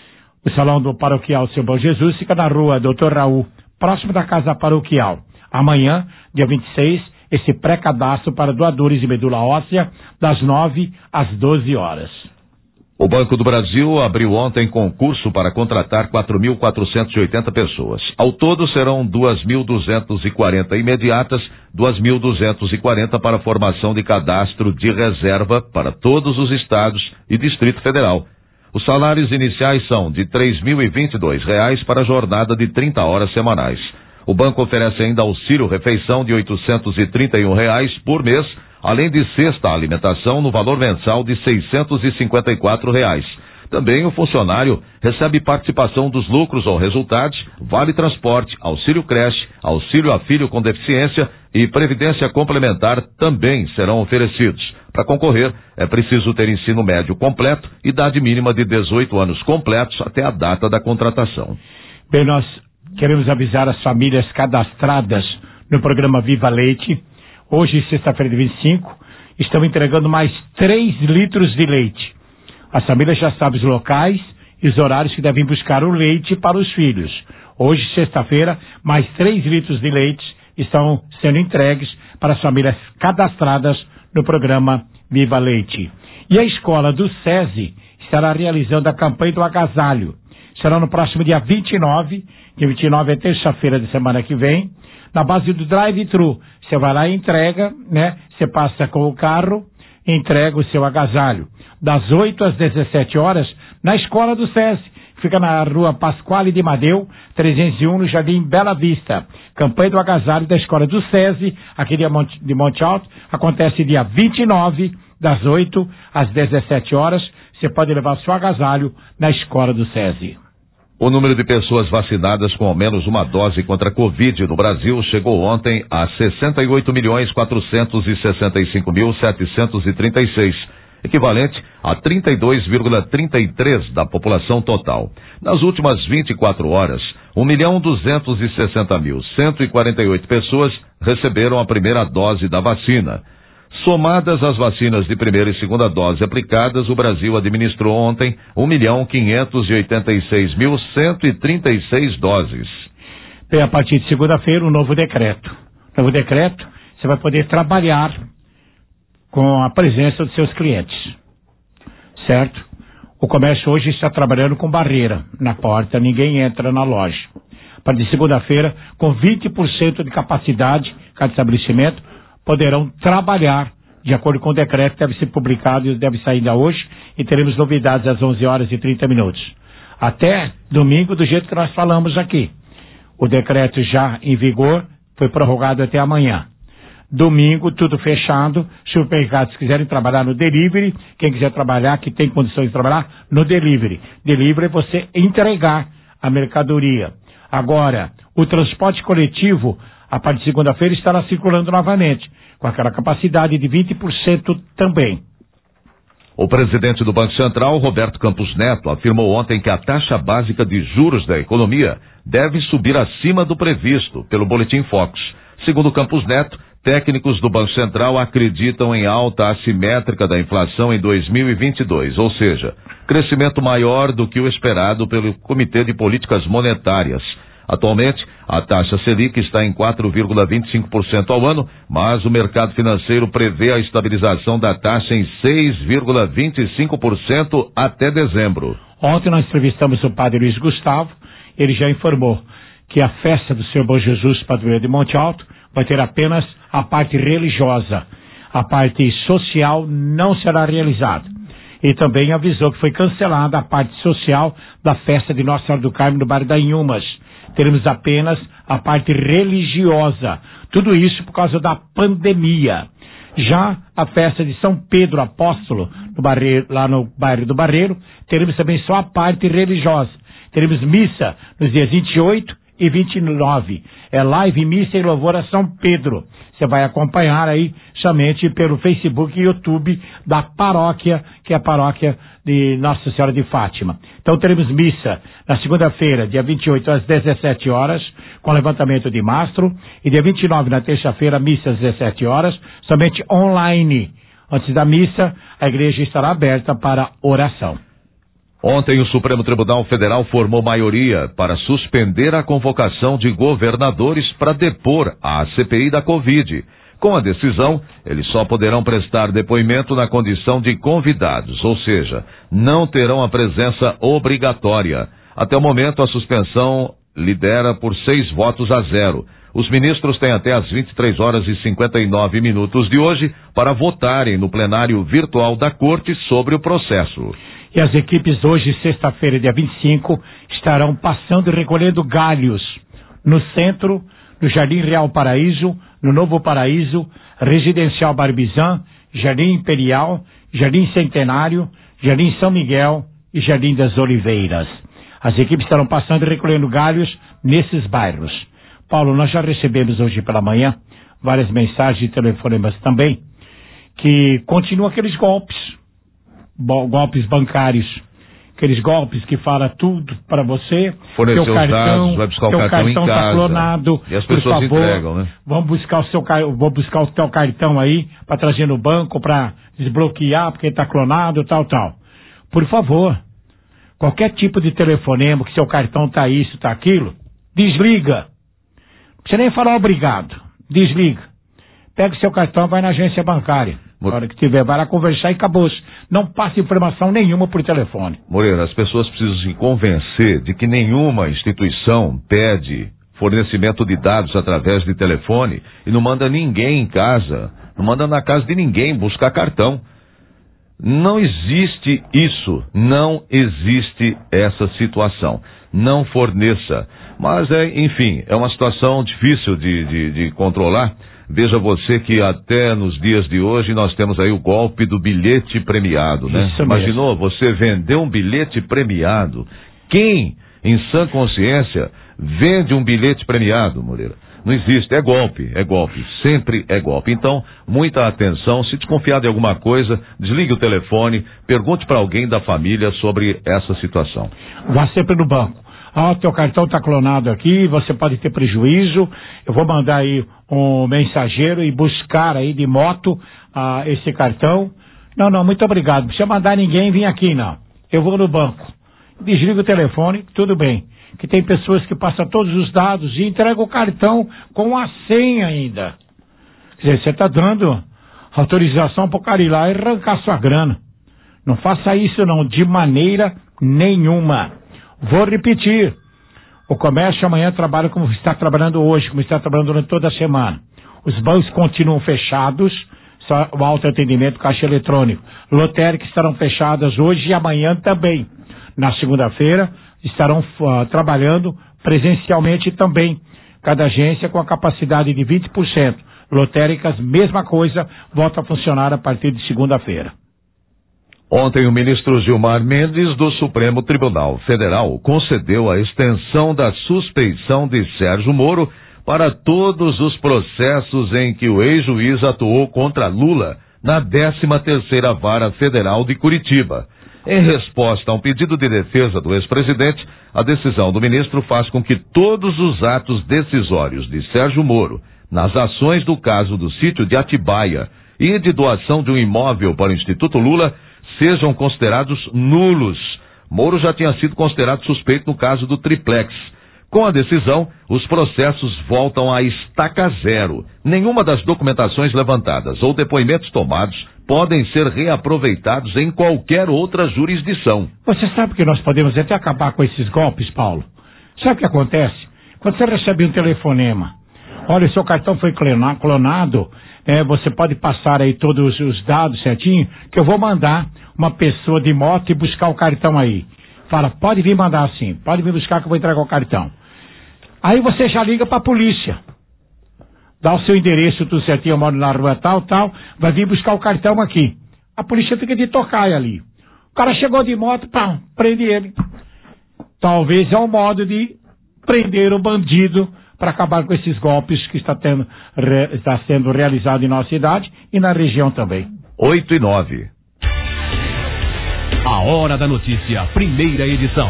O salão do paroquial do Senhor Bom Jesus fica na rua doutor Raul, próximo da casa paroquial. Amanhã, dia vinte e seis, esse pré-cadastro para doadores de medula óssea, das nove às doze horas. O Banco do Brasil abriu ontem concurso para contratar quatro mil quatrocentas e oitenta pessoas. Ao todo serão duas mil duzentas e quarenta imediatas, duas mil duzentas e quarenta para formação de cadastro de reserva para todos os estados e Distrito Federal. Os salários iniciais são de três mil e vinte e dois reais para a jornada de trinta horas semanais. O banco oferece ainda auxílio refeição de oitocentos e trinta e um reais por mês, além de cesta alimentação no valor mensal de seiscentos e cinquenta e quatro reais. Também o funcionário recebe participação dos lucros ou resultados, vale transporte, auxílio creche, auxílio a filho com deficiência e previdência complementar também serão oferecidos. Para concorrer, é preciso ter ensino médio completo, idade mínima de dezoito anos completos até a data da contratação. Bem, nós queremos avisar as famílias cadastradas no programa Viva Leite. Hoje, sexta-feira de vinte e cinco, estão entregando mais três litros de leite. As famílias já sabem os locais e os horários que devem buscar o leite para os filhos. Hoje, sexta-feira, mais três litros de leite estão sendo entregues para as famílias cadastradas no programa Viva Leite. E a escola do SESI estará realizando a campanha do agasalho. Será no próximo dia vinte e nove, dia vinte e nove é terça-feira da semana que vem, na base do drive-thru. Você vai lá e entrega, né? Você passa com o carro, entrega o seu agasalho. Das oito às dezessete horas, na escola do SESI. Fica na rua Pasquale de Madeu, trezentos e um, no Jardim Bela Vista. Campanha do agasalho da escola do SESI, aqui de Monte, de Monte Alto, acontece dia vinte e nove, das oito às dezessete horas. Você pode levar seu agasalho na escola do SESI. O número de pessoas vacinadas com ao menos uma dose contra a Covid no Brasil chegou ontem a sessenta e oito milhões quatrocentos e sessenta e cinco mil setecentos e trinta e seis, equivalente a trinta e dois vírgula trinta e três da população total. Nas últimas vinte e quatro horas, um milhão duzentos e sessenta mil cento e quarenta e oito pessoas receberam a primeira dose da vacina. Somadas as vacinas de primeira e segunda dose aplicadas, o Brasil administrou ontem um milhão quinhentos e oitenta e seis mil cento e trinta e seis doses. Bem, a partir de segunda-feira, um novo decreto. Novo decreto, você vai poder trabalhar com a presença dos seus clientes, certo? O comércio hoje está trabalhando com barreira na porta, ninguém entra na loja. A partir de segunda-feira, com vinte por cento de capacidade, cada estabelecimento, poderão trabalhar de acordo com o decreto que deve ser publicado e deve sair ainda hoje, e teremos novidades às onze horas e trinta minutos. Até domingo, do jeito que nós falamos aqui. O decreto já em vigor foi prorrogado até amanhã. Domingo, tudo fechado. Supermercados quiserem trabalhar no delivery, quem quiser trabalhar, que tem condições de trabalhar, no delivery. Delivery é você entregar a mercadoria. Agora, o transporte coletivo, a partir de segunda-feira, estará circulando novamente, com aquela capacidade de vinte por cento também. O presidente do Banco Central, Roberto Campos Neto, afirmou ontem que a taxa básica de juros da economia deve subir acima do previsto pelo Boletim Focus. Segundo Campos Neto, técnicos do Banco Central acreditam em alta assimétrica da inflação em dois mil e vinte e dois, ou seja, crescimento maior do que o esperado pelo Comitê de Políticas Monetárias. Atualmente, a taxa Selic está em quatro vírgula vinte e cinco por cento ao ano, mas o mercado financeiro prevê a estabilização da taxa em seis vírgula vinte e cinco por cento até dezembro. Ontem nós entrevistamos o padre Luiz Gustavo, ele já informou que a festa do Senhor Bom Jesus, padroeiro de Monte Alto, vai ter apenas a parte religiosa. A parte social não será realizada. E também avisou que foi cancelada a parte social da festa de Nossa Senhora do Carmo no bairro da Inhumas. Teremos apenas a parte religiosa. Tudo isso por causa da pandemia. Já a festa de São Pedro Apóstolo, no Barreiro, lá no bairro do Barreiro, teremos também só a parte religiosa. Teremos missa nos dias vinte e oito e vinte e nove. É live, missa e louvor a São Pedro. Você vai acompanhar aí somente pelo Facebook e YouTube da paróquia, que é a paróquia de Nossa Senhora de Fátima. Então teremos missa na segunda-feira, dia vinte e oito, às dezessete horas, com levantamento de mastro, e dia vinte e nove, na terça-feira, missa às dezessete horas, somente online. Antes da missa, a igreja estará aberta para oração. Ontem, o Supremo Tribunal Federal formou maioria para suspender a convocação de governadores para depor à C P I da Covid. Com a decisão, eles só poderão prestar depoimento na condição de convidados, ou seja, não terão a presença obrigatória. Até o momento, a suspensão lidera por seis votos a zero. Os ministros têm até as vinte e três horas e cinquenta e nove minutos de hoje para votarem no plenário virtual da Corte sobre o processo. E as equipes hoje, sexta-feira, dia vinte e cinco, estarão passando e recolhendo galhos no centro, no Jardim Real Paraíso, no Novo Paraíso, Residencial Barbizan, Jardim Imperial, Jardim Centenário, Jardim São Miguel e Jardim das Oliveiras. As equipes estarão passando e recolhendo galhos nesses bairros. Paulo, nós já recebemos hoje pela manhã várias mensagens e telefonemas também, que continuam aqueles golpes. golpes bancários, aqueles golpes que fala tudo para você, fornecer teu os cartão, dados, vai buscar o teu cartão, cartão em tá casa, clonado, e as por pessoas favor, entregam, né? Vamos buscar o seu, vou buscar o teu cartão aí para trazer no banco para desbloquear porque está clonado, tal, tal. Por favor, qualquer tipo de telefonema que seu cartão tá isso, tá aquilo, desliga. Não precisa nem falar obrigado, desliga. Pega o seu cartão, vai na agência bancária. Na hora que tiver, vai lá conversar e acabou-se. Não passe informação nenhuma por telefone. Moreira, as pessoas precisam se convencer de que nenhuma instituição pede fornecimento de dados através de telefone e não manda ninguém em casa, não manda na casa de ninguém buscar cartão. Não existe isso, não existe essa situação. Não forneça. Mas, é, enfim, é uma situação difícil de, de, de controlar. Veja você que até nos dias de hoje nós temos aí o golpe do bilhete premiado, né? Isso Imaginou você vender um bilhete premiado? Quem, em sã consciência, vende um bilhete premiado, Moreira? Não existe, é golpe, é golpe, sempre é golpe. Então, muita atenção, se desconfiar de alguma coisa, desligue o telefone, pergunte para alguém da família sobre essa situação. Vá sempre no banco. Ah, teu cartão está clonado aqui, você pode ter prejuízo, eu vou mandar aí um mensageiro e buscar aí de moto ah, esse cartão. Não, não, muito obrigado, não precisa mandar ninguém vir aqui não, eu vou no banco. Desliga o telefone, tudo bem, que tem pessoas que passam todos os dados e entregam o cartão com a senha ainda. Quer dizer, você está dando autorização para o cara ir lá e arrancar sua grana. Não faça isso não, de maneira nenhuma. Vou repetir, o comércio amanhã trabalha como está trabalhando hoje, como está trabalhando durante toda a semana. Os bancos continuam fechados, só o autoatendimento, caixa eletrônico. Lotéricas estarão fechadas hoje e amanhã também. Na segunda-feira estarão uh, trabalhando presencialmente também. Cada agência com a capacidade de vinte por cento. Lotéricas, mesma coisa, volta a funcionar a partir de segunda-feira. Ontem, o ministro Gilmar Mendes, do Supremo Tribunal Federal, concedeu a extensão da suspeição de Sérgio Moro para todos os processos em que o ex-juiz atuou contra Lula na décima terceira Vara Federal de Curitiba. Em resposta a um pedido de defesa do ex-presidente, a decisão do ministro faz com que todos os atos decisórios de Sérgio Moro nas ações do caso do sítio de Atibaia e de doação de um imóvel para o Instituto Lula sejam considerados nulos. Moro já tinha sido considerado suspeito no caso do triplex. Com a decisão, os processos voltam à estaca zero. Nenhuma das documentações levantadas ou depoimentos tomados podem ser reaproveitados em qualquer outra jurisdição. Você sabe que nós podemos até acabar com esses golpes, Paulo? Sabe o que acontece? Quando você recebe um telefonema, Olha, seu cartão foi clona- clonado, é, você pode passar aí todos os dados certinho, que eu vou mandar uma pessoa de moto e buscar o cartão aí. Fala, pode vir mandar sim, pode vir buscar que eu vou entregar o cartão. Aí você já liga pra polícia. Dá o seu endereço, tudo certinho, eu moro na rua tal, tal, vai vir buscar o cartão aqui. A polícia fica de tocaia ali. O cara chegou de moto, pá, prende ele. Talvez é um modo de prender o bandido para acabar com esses golpes que está, tendo, re, está sendo realizado em nossa cidade e na região também. oito e nove. A Hora da Notícia, primeira edição.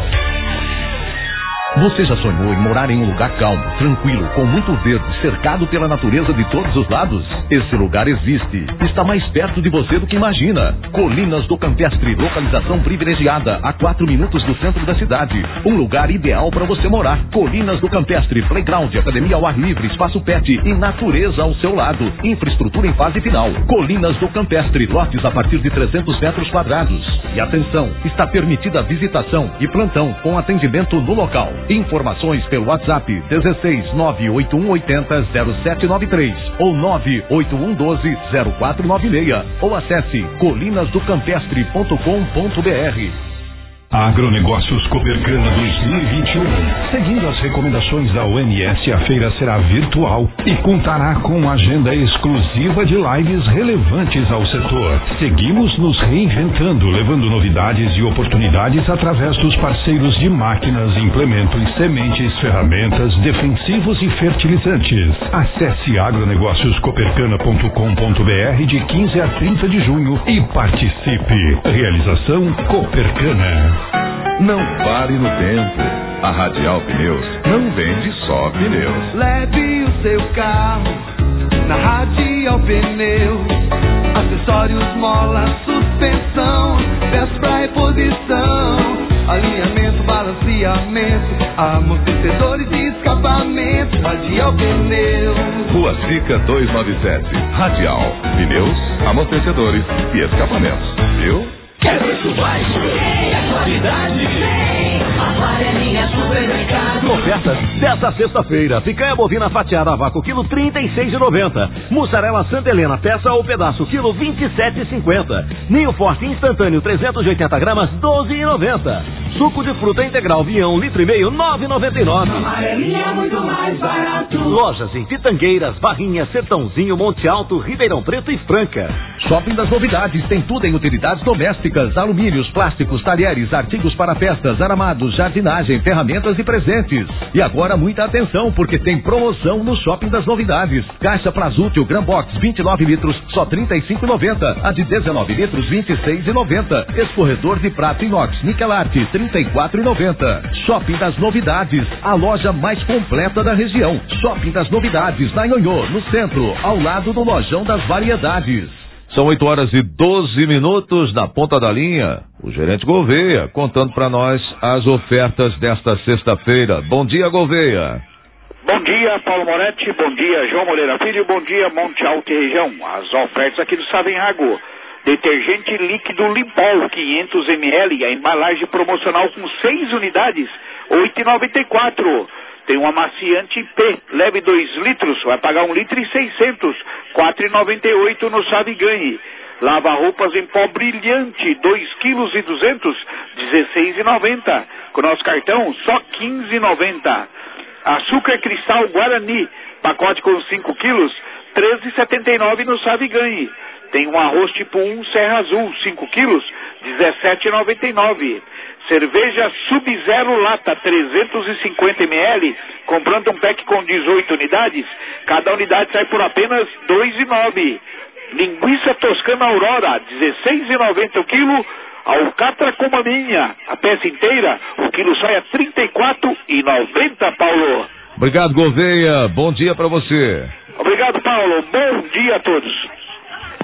Você já sonhou em morar em um lugar calmo, tranquilo, com muito verde, cercado pela natureza de todos os lados? Esse lugar existe. Está mais perto de você do que imagina. Colinas do Campestre, localização privilegiada, a quatro minutos do centro da cidade. Um lugar ideal para você morar. Colinas do Campestre, playground, academia ao ar livre, espaço pet e natureza ao seu lado. Infraestrutura em fase final. Colinas do Campestre, lotes a partir de trezentos metros quadrados. E atenção, está permitida a visitação e plantão com atendimento no local. Informações pelo WhatsApp dezesseis nove oito um oito zero zero sete nove três ou nove oito um um dois zero quatro nove seis ou acesse colinas do campestre ponto com ponto br. Agronegócios Copercana dois mil e vinte e um. Seguindo as recomendações da O M S, a feira será virtual e contará com agenda exclusiva de lives relevantes ao setor. Seguimos nos reinventando, levando novidades e oportunidades através dos parceiros de máquinas, implementos, sementes, ferramentas, defensivos e fertilizantes. Acesse agronegócios copercana ponto com ponto br de quinze a trinta de junho e participe. Realização Copercana. Não pare no tempo. A Radial Pneus não vende só pneus. Leve o seu carro na Radial Pneus. Acessórios, mola, suspensão, peças pra reposição, alinhamento, balanceamento, amortecedores e escapamento. Radial Pneus. Rua Sica duzentos e noventa e sete. Radial Pneus, amortecedores e escapamentos. Viu? Quer preço baixo? Tem a qualidade. Tem a Amarelinha Supermercado. Ofertas desta sexta-feira. Picanha bovina fatiada a vácuo, quilo trinta e seis e noventa. Mussarela Santa Helena, peça ou pedaço, quilo vinte e sete e cinquenta. Ninho Forte instantâneo, trezentos e oitenta gramas, doze e noventa. Suco de fruta integral Vião, litro e meio, nove e noventa e nove. Amarelinha é muito mais barato. Lojas em Pitangueiras, Barrinha, Sertãozinho, Monte Alto, Ribeirão Preto e Franca. Shopping das Novidades tem tudo em utilidades domésticas, alumínios, plásticos, talheres, artigos para festas, aramados, jardinagem, ferramentas e presentes. E agora muita atenção, porque tem promoção no Shopping das Novidades. Caixa Prazútil Gran Box vinte e nove litros, só trinta e cinco e noventa. A de dezenove litros, vinte e seis e noventa. Escorredor de prato inox Nickel Art, trinta e quatro e noventa. Shopping das Novidades, a loja mais completa da região. Shopping das Novidades, na Nhonhô, no centro, ao lado do Lojão das Variedades. São oito horas e doze minutos. Na ponta da linha, o gerente Gouveia, contando para nós as ofertas desta sexta-feira. Bom dia, Gouveia. Bom dia, Paulo Moretti. Bom dia, João Moreira Filho. Bom dia, Monte Alto e região. As ofertas aqui do Savenhago. Detergente líquido Limpol, quinhentos mililitros, a embalagem promocional com seis unidades, oito e noventa e quatro. Tem um amaciante P, leve dois litros, vai pagar um litro e seiscentos, quatro e noventa e oito no Sabe e Ganhe. Lava roupas em pó brilhante, dois quilos e duzentos, dezesseis e noventa. Com nosso cartão, só quinze e noventa. Açúcar cristal Guarani, pacote com cinco quilos, treze e setenta e nove no Sabe e Ganhe. Tem um arroz tipo um Serra Azul, cinco quilos, dezessete e noventa e nove. Cerveja Sub-Zero Lata, trezentos e cinquenta mililitros, comprando um pack com dezoito unidades, cada unidade sai por apenas dois e nove. Linguiça Toscana Aurora, dezesseis e noventa o quilo. Alcatra com maminha, a peça inteira, o quilo sai a trinta e quatro e noventa, Paulo. Obrigado, Gouveia. Bom dia para você. Obrigado, Paulo. Bom dia a todos.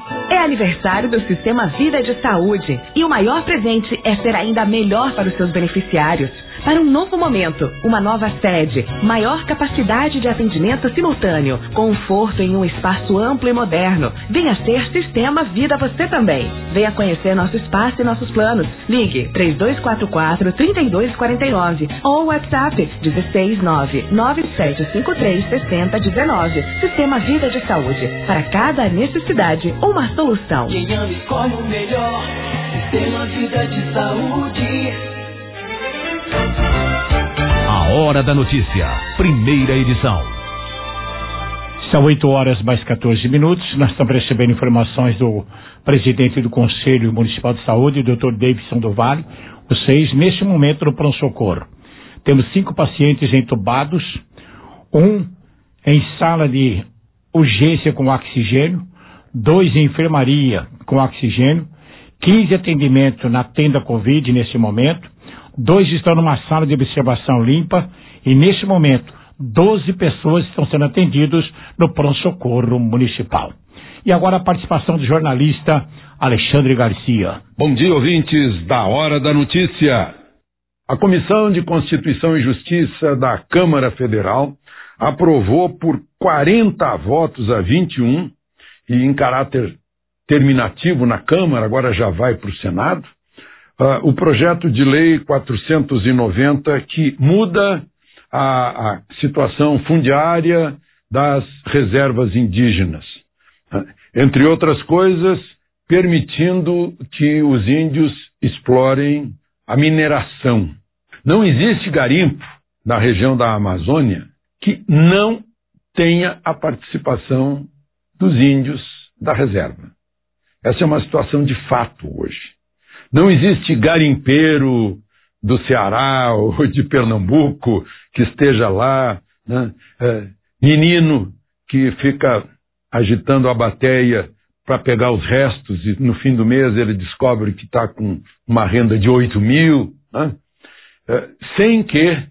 É aniversário do Sistema Vida de Saúde e o maior presente é ser ainda melhor para os seus beneficiários. Para um novo momento, uma nova sede, maior capacidade de atendimento simultâneo, conforto em um espaço amplo e moderno. Venha ser Sistema Vida você também. Venha conhecer nosso espaço e nossos planos. Ligue três dois quatro quatro, três dois quatro nove ou WhatsApp um seis nove nove sete cinco três seis zero um nove. Sistema Vida de Saúde. Para cada necessidade, uma solução. Quem ama e come o melhor, Sistema Vida de Saúde. A Hora da Notícia, primeira edição. São oito horas mais quatorze minutos. Nós estamos recebendo informações do presidente do Conselho Municipal de Saúde, doutor Davidson do Vale. Vocês, neste momento, no pronto-socorro. Temos cinco pacientes entubados, um em sala de urgência com oxigênio, dois em enfermaria com oxigênio, quinze atendimentos na tenda Covid nesse momento, dois estão numa sala de observação limpa e, neste momento, doze pessoas estão sendo atendidas no pronto-socorro municipal. E agora a participação do jornalista Alexandre Garcia. Bom dia, ouvintes da Hora da Notícia. A Comissão de Constituição e Justiça da Câmara Federal aprovou por quarenta votos a vinte e um, e em caráter terminativo na Câmara, agora já vai para o Senado, uh, o projeto de lei quatrocentos e noventa, que muda a, a situação fundiária das reservas indígenas. Uh, entre outras coisas, permitindo que os índios explorem a mineração. Não existe garimpo na região da Amazônia que não tenha a participação dos índios da reserva. Essa é uma situação de fato hoje. Não existe garimpeiro do Ceará ou de Pernambuco que esteja lá, né? É, menino que fica agitando a bateia para pegar os restos e no fim do mês ele descobre que está com uma renda de oito mil, né? É, sem que é,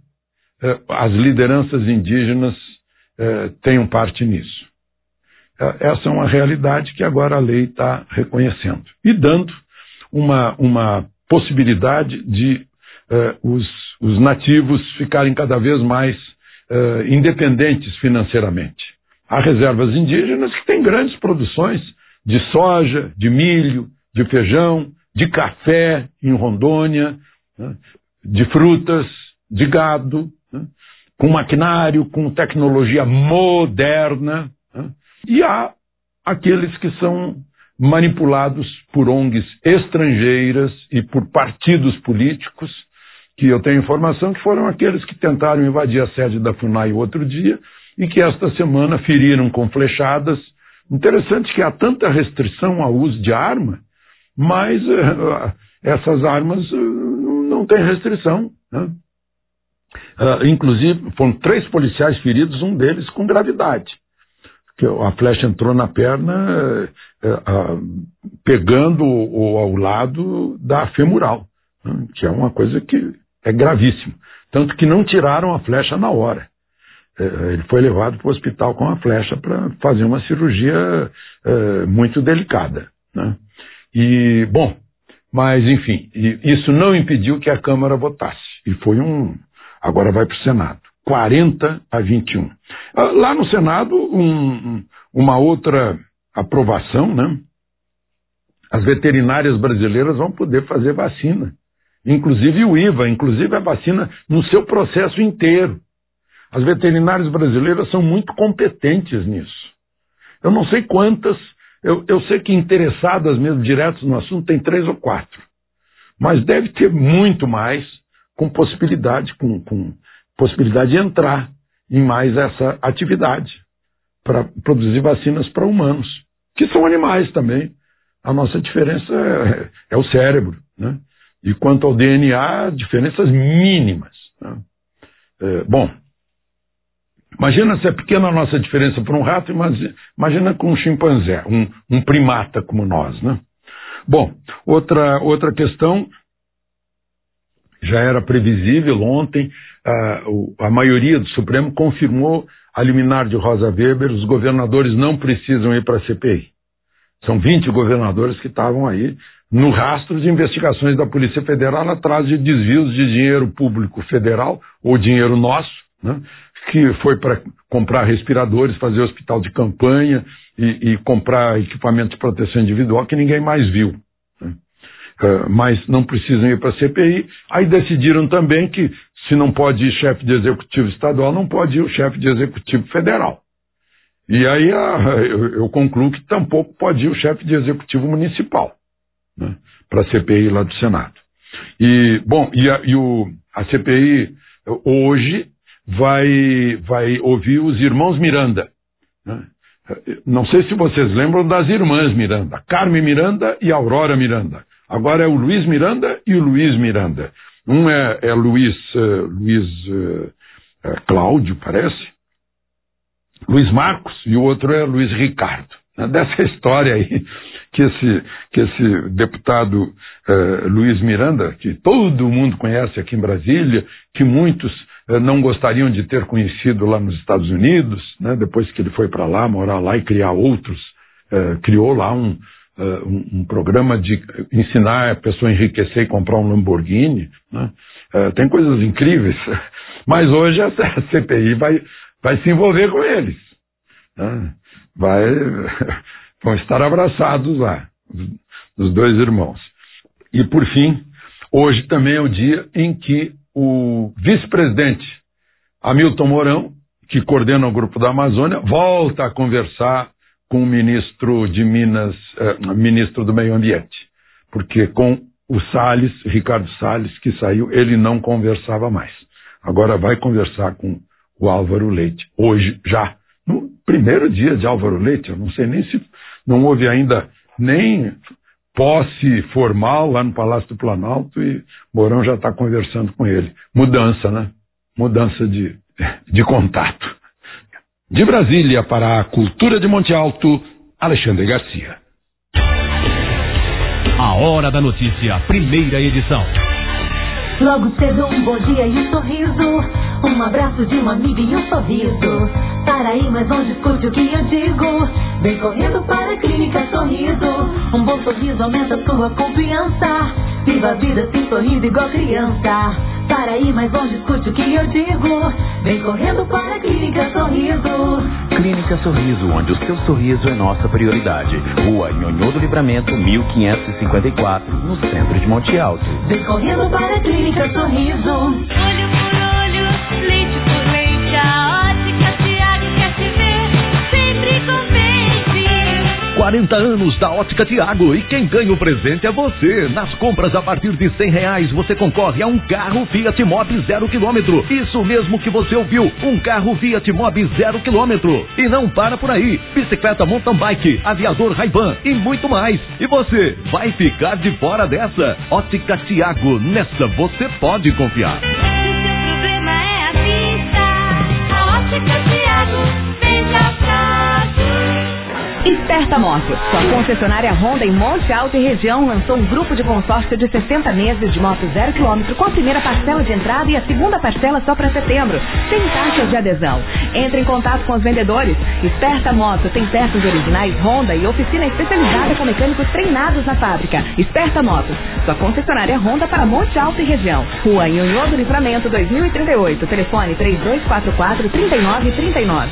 as lideranças indígenas é, tenham parte nisso. É, essa é uma realidade que agora a lei está reconhecendo e dando uma, uma possibilidade de é, os, os nativos ficarem cada vez mais é, independentes financeiramente. Há reservas indígenas que têm grandes produções de soja, de milho, de feijão, de café em Rondônia, né? De frutas, de gado, né? Com maquinário, com tecnologia moderna, né? E há aqueles que são manipulados por O N Gs estrangeiras e por partidos políticos, que eu tenho informação que foram aqueles que tentaram invadir a sede da FUNAI outro dia e que esta semana feriram com flechadas. Interessante que há tanta restrição ao uso de arma, mas uh, essas armas uh, não têm restrição, né? Uh, inclusive, foram três policiais feridos, um deles com gravidade. Que a flecha entrou na perna, uh, uh, pegando o, ao lado da femoral, né? Que é uma coisa que é gravíssima. Tanto que não tiraram a flecha na hora. Uh, ele foi levado para o hospital com a flecha para fazer uma cirurgia uh, muito delicada, né? E, bom, mas enfim, isso não impediu que a Câmara votasse. E foi um... Agora vai para o Senado. quarenta a vinte e um. Lá no Senado, um, uma outra aprovação, né? As veterinárias brasileiras vão poder fazer vacina. Inclusive o I V A, inclusive a vacina no seu processo inteiro. As veterinárias brasileiras são muito competentes nisso. Eu não sei quantas, eu, eu sei que interessadas mesmo, diretos no assunto, tem três ou quatro. Mas deve ter muito mais, com possibilidade, com, com possibilidade de entrar em mais essa atividade para produzir vacinas para humanos, que são animais também. A nossa diferença é, é o cérebro, né? E quanto ao D N A, diferenças mínimas, né? É, bom, imagina se é pequena a nossa diferença para um rato, imagina, imagina com um chimpanzé, um, um primata como nós, né? Bom, outra, outra questão, já era previsível ontem, a, a maioria do Supremo confirmou a liminar de Rosa Weber, os governadores não precisam ir para a C P I. São vinte governadores que estavam aí no rastro de investigações da Polícia Federal atrás de desvios de dinheiro público federal ou dinheiro nosso, né, que foi para comprar respiradores, fazer hospital de campanha e, e comprar equipamento de proteção individual que ninguém mais viu. Né. Uh, mas não precisam ir para a C P I. Aí decidiram também que se não pode ir chefe de executivo estadual, não pode ir o chefe de executivo federal. E aí a, eu, eu concluo que tampouco pode ir o chefe de executivo municipal, né, para a C P I lá do Senado. E, bom, e a, e o, a C P I hoje vai, vai ouvir os irmãos Miranda. Né? Não sei se vocês lembram das irmãs Miranda, Carmen Miranda e Aurora Miranda. Agora é o Luiz Miranda e o Luiz Miranda. Um é, é Luiz, uh, Luiz uh, uh, Cláudio, parece, Luiz Marcos, e o outro é Luiz Ricardo. Né? Dessa história aí, que esse, que esse deputado uh, Luiz Miranda, que todo mundo conhece aqui em Brasília, que muitos uh, não gostariam de ter conhecido lá nos Estados Unidos, né? Depois que ele foi para lá, morar lá e criar outros, uh, criou lá um... Uh, um, um programa de ensinar a pessoa a enriquecer e comprar um Lamborghini, né? Uh, tem coisas incríveis, mas hoje a C P I vai, vai se envolver com eles, né? Vai, vão estar abraçados lá, os, os dois irmãos. E por fim, hoje também é o dia em que o vice-presidente Hamilton Mourão, que coordena o Grupo da Amazônia, volta a conversar com o ministro de Minas, eh, ministro do Meio Ambiente, porque com o Salles, Ricardo Salles, que saiu, ele não conversava mais. Agora vai conversar com o Álvaro Leite, hoje já, no primeiro dia de Álvaro Leite. Eu não sei nem se não houve ainda nem posse formal lá no Palácio do Planalto e Mourão já está conversando com ele. Mudança, né? Mudança de, de contato. De Brasília para a Cultura de Monte Alto, Alexandre Garcia. A Hora da Notícia, primeira edição. Logo cedo um bom dia e um sorriso, um abraço de uma amiga e um sorriso. Para aí, mas não discute o que eu digo. Vem correndo para a Clínica Sorriso. Um bom sorriso aumenta sua confiança. Viva a vida assim sorrindo igual criança. Para aí, mas não discute o que eu digo. Vem correndo para a Clínica Sorriso. Clínica Sorriso, onde o seu sorriso é nossa prioridade. Rua Nhonhô do Livramento, mil quinhentos e cinquenta e quatro, no centro de Monte Alto. Vem correndo para a Clínica Sorriso. Olho por olho, leite por leite, a ótica Tiago quer te ver sempre contente. quarenta anos da Ótica Tiago e quem ganha o presente é você. Nas compras a partir de cem reais você concorre a um carro Fiat Mobi zero quilômetro. Isso mesmo que você ouviu, um carro Fiat Mobi zero quilômetro. E não para por aí, bicicleta mountain bike, aviador Ray-Ban e muito mais. E você vai ficar de fora dessa. Ótica Tiago, nessa você pode confiar. Se o seu problema é a vista, a ótica Tiago vem já prazo. Esperta Moto, sua concessionária Honda em Monte Alto e região, lançou um grupo de consórcio de sessenta meses de moto zero quilômetro com a primeira parcela de entrada e a segunda parcela só para setembro, sem taxas de adesão. Entre em contato com os vendedores. Esperta Moto tem peças originais Honda e oficina especializada com mecânicos treinados na fábrica. Esperta Moto, sua concessionária Honda para Monte Alto e região. Rua Nhonhô do Livramento dois mil e trinta e oito, telefone três dois quatro quatro, três nove três nove.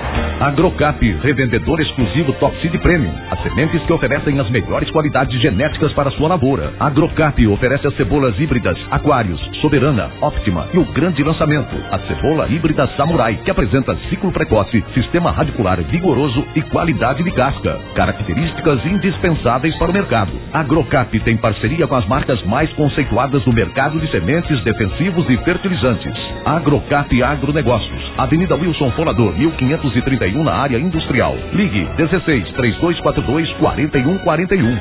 Agrocap, revendedor exclusivo Top Seed Premium. As sementes que oferecem as melhores qualidades genéticas para a sua lavoura. Agrocap oferece as cebolas híbridas Aquários, Soberana, Optima e o grande lançamento, a cebola híbrida Samurai, que apresenta ciclo precoce, sistema radicular vigoroso e qualidade de casca. Características indispensáveis para o mercado. Agrocap tem parceria com as marcas mais conceituadas do mercado de sementes, defensivos e fertilizantes. Agrocap Agronegócios, Avenida Wilson Fonador, mil quinhentos e trinta e um, na área industrial. Ligue dezesseis, três dois quatro dois, quatro um quatro um.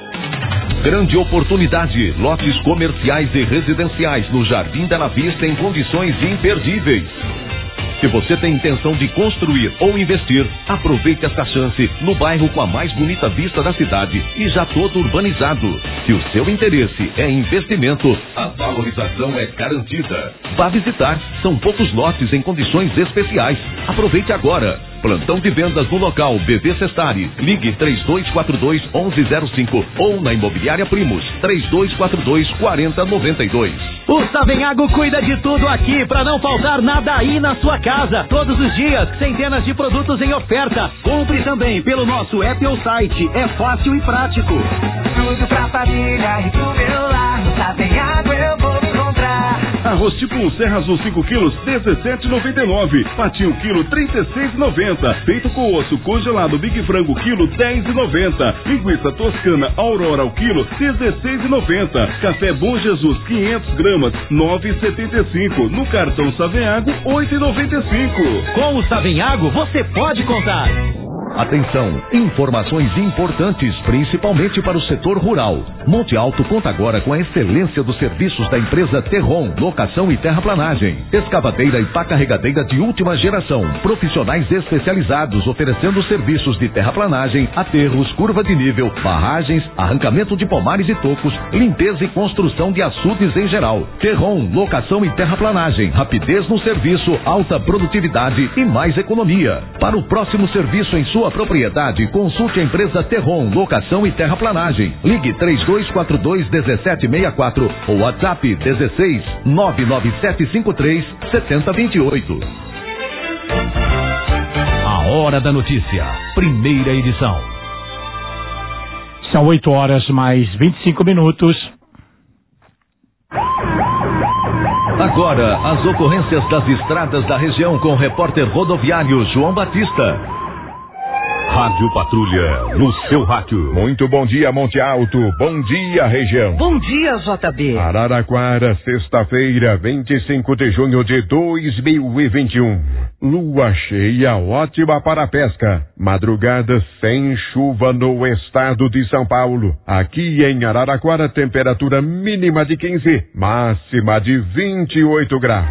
Grande oportunidade, lotes comerciais e residenciais no Jardim Bela Vista em condições imperdíveis. Se você tem intenção de construir ou investir, aproveite esta chance no bairro com a mais bonita vista da cidade e já todo urbanizado. Se o seu interesse é investimento, a valorização é garantida. Vá visitar, são poucos lotes em condições especiais. Aproveite agora. Plantão de vendas no local B V Cestari. Ligue três dois quatro dois, onze zero cinco ou na Imobiliária Primos três dois quatro dois, quatro zero nove dois. O Savenhago cuida de tudo aqui para não faltar nada aí na sua casa. Todos os dias, centenas de produtos em oferta. Compre também pelo nosso app ou site. É fácil e prático. Tudo pra família e pro meu lar. No Savenhago eu vou encontrar. Arroz tipo Serra Azul cinco quilos, dezessete reais e noventa e nove centavos. Patinho quilo, trinta e seis reais e noventa centavos. Peito com osso congelado Big Frango quilo, dez reais e noventa centavos. Linguiça Toscana Aurora ao quilo, dezesseis reais e noventa centavos. Café Bom Jesus quinhentas gramas, nove reais e setenta e cinco centavos. No cartão Savenhago, oito reais e noventa e cinco centavos. Com o Savenhago você pode contar. Atenção, informações importantes, principalmente para o setor rural. Monte Alto conta agora com a excelência dos serviços da empresa Terron, locação e terraplanagem. Escavadeira e pá carregadeira de última geração. Profissionais especializados oferecendo serviços de terraplanagem, aterros, curva de nível, barragens, arrancamento de pomares e tocos, limpeza e construção de açudes em geral. Terron, locação e terraplanagem. Rapidez no serviço, alta produtividade e mais economia. Para o próximo serviço em sua Sua propriedade, consulte a empresa Terron, locação e terraplanagem. Ligue três dois quatro dois, um sete seis quatro ou WhatsApp dezesseis, nove nove sete cinco três, sete zero dois oito. A Hora da Notícia, primeira edição. São oito horas mais vinte e cinco minutos. Agora, as ocorrências das estradas da região com o repórter rodoviário João Batista. Rádio Patrulha, no seu rádio. Muito bom dia, Monte Alto. Bom dia, região. Bom dia, J B. Araraquara, sexta-feira, vinte e cinco de junho de dois mil e vinte e um. Lua cheia ótima para a pesca. Madrugada sem chuva no estado de São Paulo. Aqui em Araraquara, temperatura mínima de quinze, máxima de vinte e oito graus.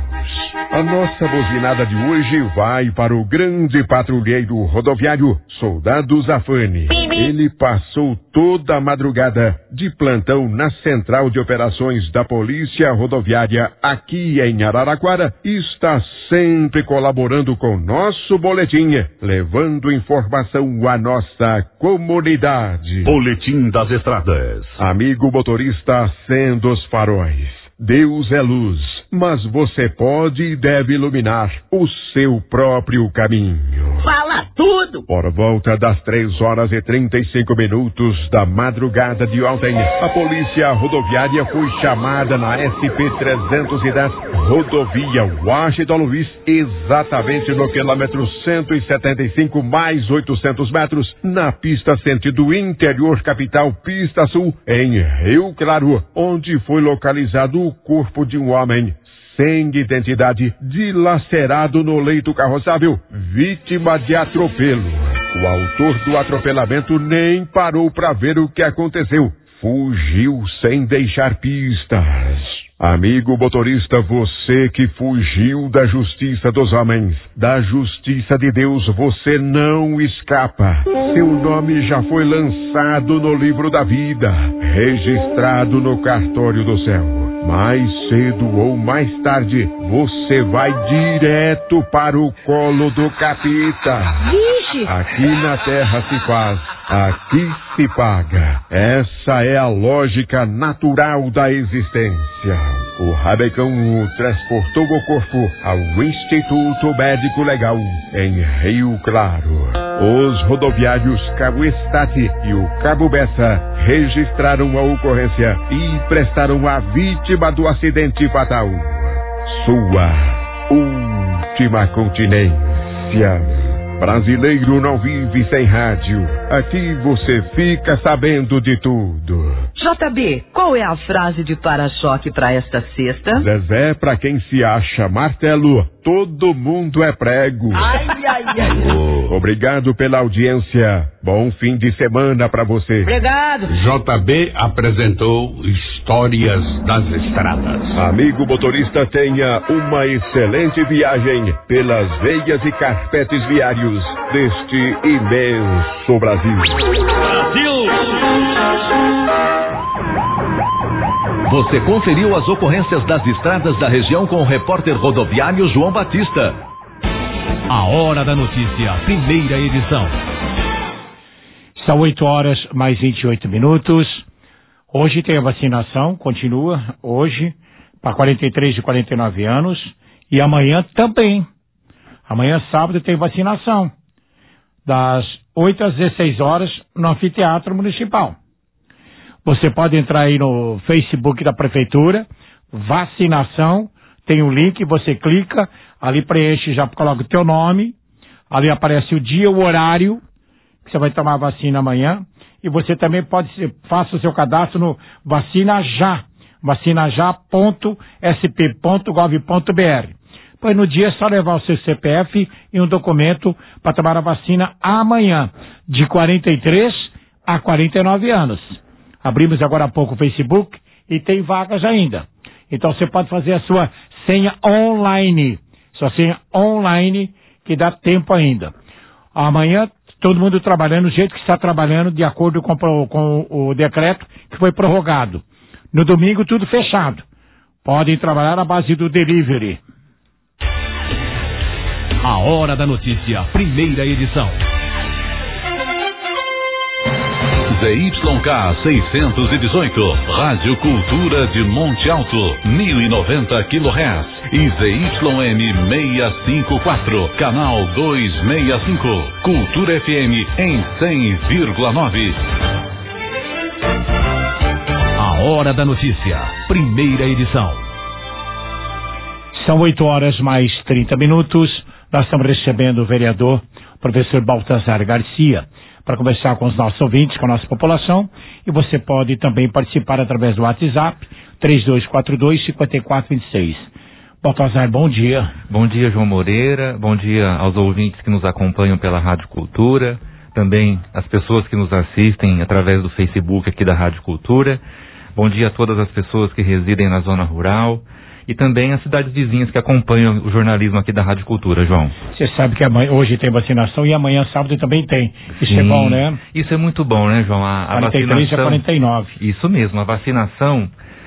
A nossa buzinada de hoje vai para o grande patrulheiro rodoviário Soldado Zafani. Ele passou toda a madrugada de plantão na Central de Operações da Polícia Rodoviária aqui em Araraquara e está sempre colaborando com nosso boletim, levando informação à nossa comunidade. Boletim das Estradas. Amigo motorista, acenda os faróis. Deus é luz, mas você pode e deve iluminar o seu próprio caminho. Fala tudo! Por volta das três horas e trinta e cinco minutos da madrugada de ontem, a polícia rodoviária foi chamada na S P trezentos e dez, rodovia Washington Luiz, exatamente no quilômetro cento e setenta e cinco mais oitocentos metros, na pista sentido interior capital, pista sul, em Rio Claro, onde foi localizado o corpo de um homem sem identidade, dilacerado no leito carroçável, vítima de atropelo. O autor do atropelamento nem parou para ver o que aconteceu. Fugiu sem deixar pistas. Amigo motorista, você que fugiu da justiça dos homens, da justiça de Deus, você não escapa. Seu nome já foi lançado no livro da vida, registrado no cartório do céu. Mais cedo ou mais tarde, você vai direto para o colo do capita. Vixe! Aqui na terra se faz, aqui se paga. Essa é a lógica natural da existência. O Rabecão transportou o corpo ao Instituto Médico Legal, em Rio Claro. Os rodoviários Cabo Estate e o Cabo Bessa registraram a ocorrência e prestaram a vítima do acidente fatal sua última continência. Brasileiro não vive sem rádio. Aqui você fica sabendo de tudo. J B, qual é a frase de para-choque para esta sexta? Zezé, pra quem se acha martelo, todo mundo é prego. Ai, ai, ai. Obrigado pela audiência. Bom fim de semana pra você. Obrigado. J B apresentou Histórias das Estradas. Amigo motorista, tenha uma excelente viagem pelas veias e carpetes viários deste imenso Brasil. Brasil! Você conferiu as ocorrências das estradas da região com o repórter rodoviário João Batista. A Hora da Notícia, primeira edição. São oito horas mais vinte e oito minutos. Hoje tem a vacinação, continua hoje, para quarenta e três de quarenta e nove anos. E amanhã também. Amanhã, sábado, tem vacinação. Das oito às dezesseis horas, no Anfiteatro Municipal. Você pode entrar aí no Facebook da Prefeitura, vacinação, tem um link, você clica, ali preenche, já coloca o teu nome, ali aparece o dia, o horário, que você vai tomar a vacina amanhã, e você também pode, faça o seu cadastro no Vacina Já, vacinajá ponto s p ponto gov ponto b r. Pois no dia é só levar o seu C P F e um documento para tomar a vacina amanhã, de quarenta e três a quarenta e nove anos. Abrimos agora há pouco o Facebook e tem vagas ainda. Então você pode fazer a sua senha online. Sua senha online, que dá tempo ainda. Amanhã, todo mundo trabalhando do jeito que está trabalhando, de acordo com, com o decreto que foi prorrogado. No domingo, tudo fechado. Podem trabalhar na base do delivery. A Hora da Notícia, primeira edição. Z Y K seiscentos e dezoito, Rádio Cultura de Monte Alto, mil e noventa quilohertz, e Z Y M seiscentos e cinquenta e quatro, canal duzentos e sessenta e cinco, Cultura F M em cem vírgula nove. A Hora da Notícia, primeira edição. São oito horas mais trinta minutos. Nós estamos recebendo o vereador, professor Baltazar Garcia, para conversar com os nossos ouvintes, com a nossa população, e você pode também participar através do WhatsApp, três dois quatro dois, cinco quatro dois seis. Baltazar, bom dia. Bom dia, João Moreira, bom dia aos ouvintes que nos acompanham pela Rádio Cultura, também as pessoas que nos assistem através do Facebook aqui da Rádio Cultura, bom dia a todas as pessoas que residem na zona rural, e também as cidades vizinhas que acompanham o jornalismo aqui da Rádio Cultura, João. Você sabe que amanhã, hoje tem vacinação e amanhã, sábado, também tem. Isso Sim, é bom, né? Isso é muito bom, né, João? A, a quarenta e três vacinação... a quarenta e nove. Isso mesmo, a vacinação,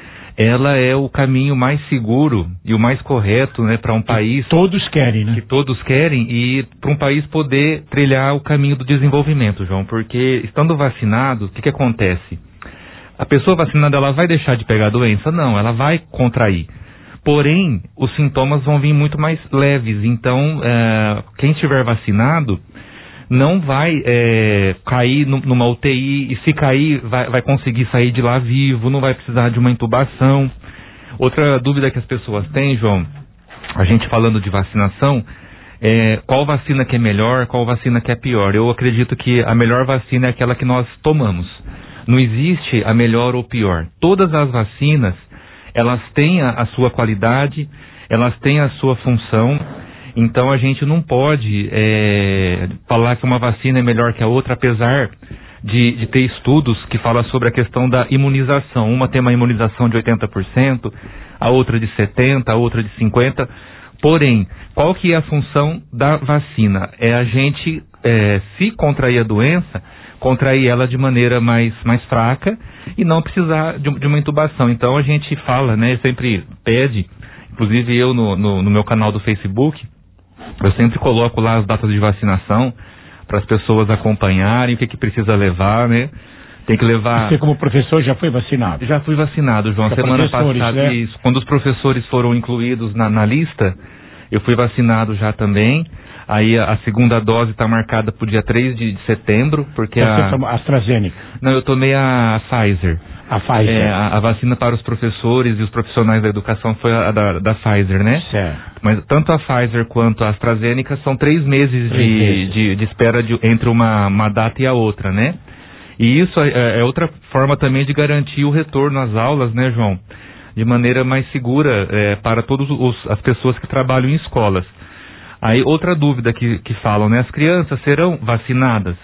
ela é o caminho mais seguro e o mais correto, né, para um país... Que todos querem, né? Que todos querem e para um país poder trilhar o caminho do desenvolvimento, João, porque estando vacinado, o que que acontece? A pessoa vacinada, ela vai deixar de pegar a doença? Não, ela vai contrair. Porém, os sintomas vão vir muito mais leves. Então, é, quem estiver vacinado não vai é, cair no, numa U T I, e se cair, vai, vai conseguir sair de lá vivo, não vai precisar de uma intubação. Outra dúvida que as pessoas têm, João, a gente falando de vacinação, é qual vacina que é melhor, qual vacina que é pior. Eu acredito que a melhor vacina é aquela que nós tomamos. Não existe a melhor ou pior. Todas as vacinas, elas têm a, a sua qualidade, elas têm a sua função, então a gente não pode é, falar que uma vacina é melhor que a outra, apesar de, de ter estudos que falam sobre a questão da imunização. Uma tem uma imunização de oitenta por cento, a outra de setenta por cento, a outra de cinquenta por cento. Porém, qual que é a função da vacina? É a gente, é, se contrair a doença, contrair ela de maneira mais, mais fraca e não precisar de, de uma intubação. Então a gente fala, né, sempre pede, inclusive eu no, no, no meu canal do Facebook, eu sempre coloco lá as datas de vacinação para as pessoas acompanharem, o que que precisa levar, né? Tem que levar... Você como professor já foi vacinado? Já fui vacinado, João. Pra Semana passada, né? isso, quando os professores foram incluídos na, na lista, eu fui vacinado já também. Aí a, a segunda dose está marcada para o dia três de setembro, porque Você a... tomou AstraZeneca? Não, eu tomei a, a Pfizer. A Pfizer. É, a, a vacina para os professores e os profissionais da educação foi a, a da, da Pfizer, né? Certo. Mas tanto a Pfizer quanto a AstraZeneca são três meses, três de, meses. De, de espera de, entre uma, uma data e a outra, né? E isso é, é outra forma também de garantir o retorno às aulas, né, João? De maneira mais segura é, para todas as pessoas que trabalham em escolas. Aí outra dúvida que, que falam, né? As crianças serão vacinadas?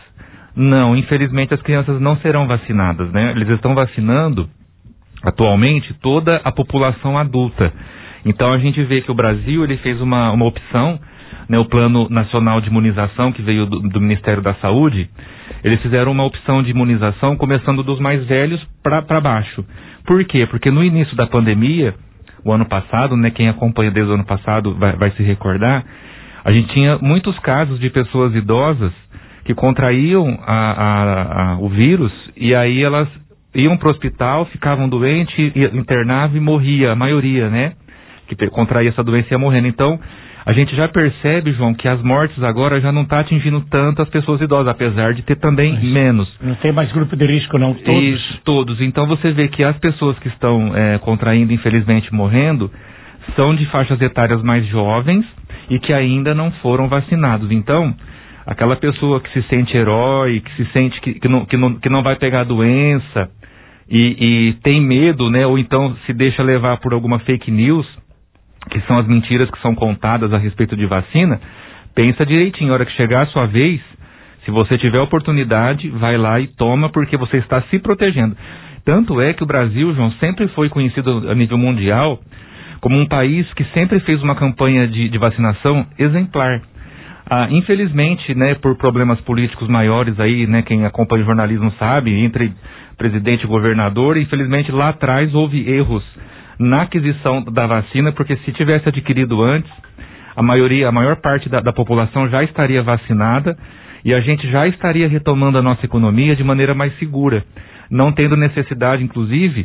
Não, infelizmente as crianças não serão vacinadas, né? Eles estão vacinando atualmente toda a população adulta. Então a gente vê que o Brasil ele fez uma, uma opção, né, o Plano Nacional de Imunização que veio do, do Ministério da Saúde, eles fizeram uma opção de imunização começando dos mais velhos para baixo. Por quê? Porque no início da pandemia, o ano passado, né, quem acompanha desde o ano passado vai, vai se recordar, a gente tinha muitos casos de pessoas idosas que contraíam a, a, a, o vírus e aí elas iam para o hospital, ficavam doentes, internavam e morria, a maioria, né? Que contraía essa doença e ia morrendo. Então, a gente já percebe, João, que as mortes agora já não estão atingindo tanto as pessoas idosas, apesar de ter também Mas menos. Não tem mais grupo de risco, não? Todos? Isso, todos. Então, você vê que as pessoas que estão é, contraindo, infelizmente, morrendo, são de faixas etárias mais jovens e que ainda não foram vacinados. Então, aquela pessoa que se sente herói, que se sente que, que, não, que, não, que não vai pegar a doença e, e tem medo, né? Ou então se deixa levar por alguma fake news, que são as mentiras que são contadas a respeito de vacina, pensa direitinho, a hora que chegar a sua vez, se você tiver oportunidade, vai lá e toma, porque você está se protegendo. Tanto é que o Brasil, João, sempre foi conhecido a nível mundial como um país que sempre fez uma campanha de, de vacinação exemplar. Ah, infelizmente, né, por problemas políticos maiores aí, né, quem acompanha o jornalismo sabe, entre presidente e governador, infelizmente lá atrás houve erros na aquisição da vacina, porque se tivesse adquirido antes, a maioria, a maior parte da, da população já estaria vacinada e a gente já estaria retomando a nossa economia de maneira mais segura, não tendo necessidade, inclusive,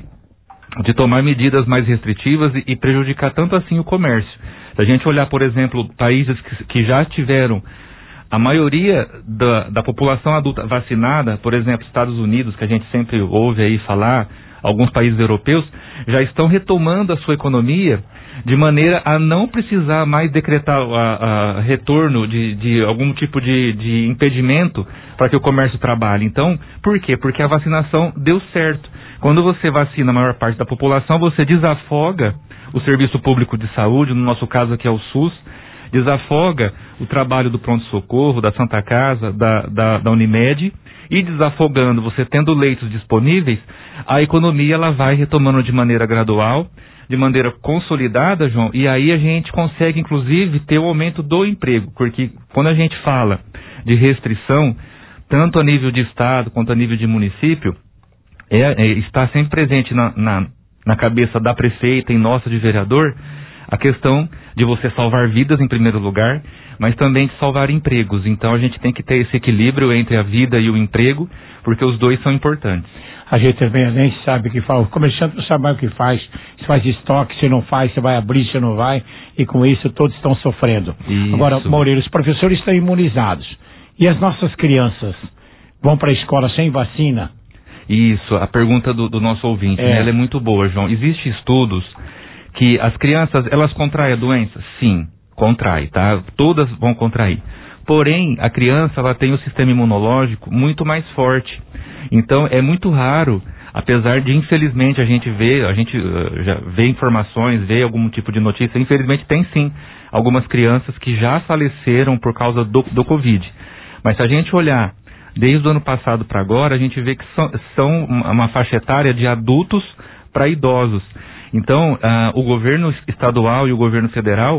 de tomar medidas mais restritivas e, e prejudicar tanto assim o comércio. Se a gente olhar, por exemplo, países que, que já tiveram a maioria da, da população adulta vacinada, por exemplo, Estados Unidos, que a gente sempre ouve aí falar, alguns países europeus, já estão retomando a sua economia de maneira a não precisar mais decretar a, a retorno de, de algum tipo de, de impedimento para que o comércio trabalhe. Então, por quê? Porque a vacinação deu certo. Quando você vacina a maior parte da população, você desafoga o serviço público de saúde, no nosso caso aqui é o SUS, desafoga o trabalho do pronto-socorro, da Santa Casa, da, da, da Unimed, e desafogando, você tendo leitos disponíveis, a economia ela vai retomando de maneira gradual, de maneira consolidada, João, e aí a gente consegue, inclusive, ter o aumento do emprego, porque quando a gente fala de restrição, tanto a nível de estado quanto a nível de município, é, é, está sempre presente na, na, na cabeça da prefeita e nossa de vereador, a questão de você salvar vidas em primeiro lugar, mas também de salvar empregos. Então a gente tem que ter esse equilíbrio entre a vida e o emprego, porque os dois são importantes. A gente também nem sabe o que faz. O comerciante não sabe mais o que faz. Se faz estoque, se não faz, se vai abrir, se não vai. E com isso todos estão sofrendo. Isso. Agora, Moreira, os professores estão imunizados. E as nossas crianças vão para a escola sem vacina? Isso, a pergunta do, do nosso ouvinte, é. né, ela é muito boa, João. Existem estudos que as crianças, elas contraem a doença? Sim, contrai, tá? Todas vão contrair. Porém, a criança, ela tem o sistema imunológico muito mais forte. Então, é muito raro, apesar de, infelizmente, a gente ver, a gente uh, já vê informações, vê algum tipo de notícia, infelizmente tem sim algumas crianças que já faleceram por causa do, do Covid. Mas se a gente olhar desde o ano passado para agora, a gente vê que são, são uma faixa etária de adultos para idosos. Então, uh, o governo estadual e o governo federal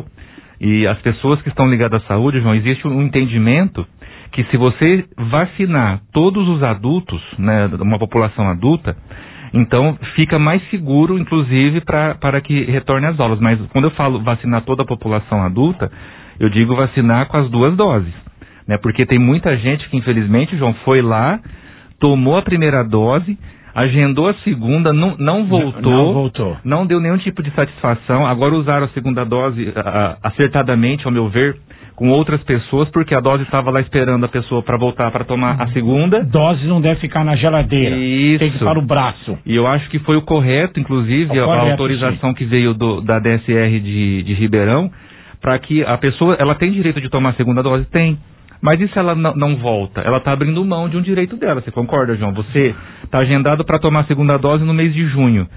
e as pessoas que estão ligadas à saúde, João, existe um entendimento que se você vacinar todos os adultos, né, uma população adulta, então fica mais seguro, inclusive, pra, para que retorne às aulas. Mas quando eu falo vacinar toda a população adulta, eu digo vacinar com as duas doses, né? Porque tem muita gente que, infelizmente, João, foi lá, tomou a primeira dose, agendou a segunda, não, não voltou, não, não voltou, não deu nenhum tipo de satisfação. Agora usaram a segunda dose a, a, acertadamente, ao meu ver, com outras pessoas, porque a dose estava lá esperando a pessoa para voltar para tomar a segunda. Dose não deve ficar na geladeira. Isso. Tem que para o braço. E eu acho que foi o correto, inclusive, o a, correto, a autorização sim. que veio do, da D S R de, de Ribeirão, para que a pessoa, ela tem direito de tomar a segunda dose? Tem. Mas e se ela não, não volta? Ela está abrindo mão de um direito dela, você concorda, João? Você está agendado para tomar a segunda dose no mês de junho.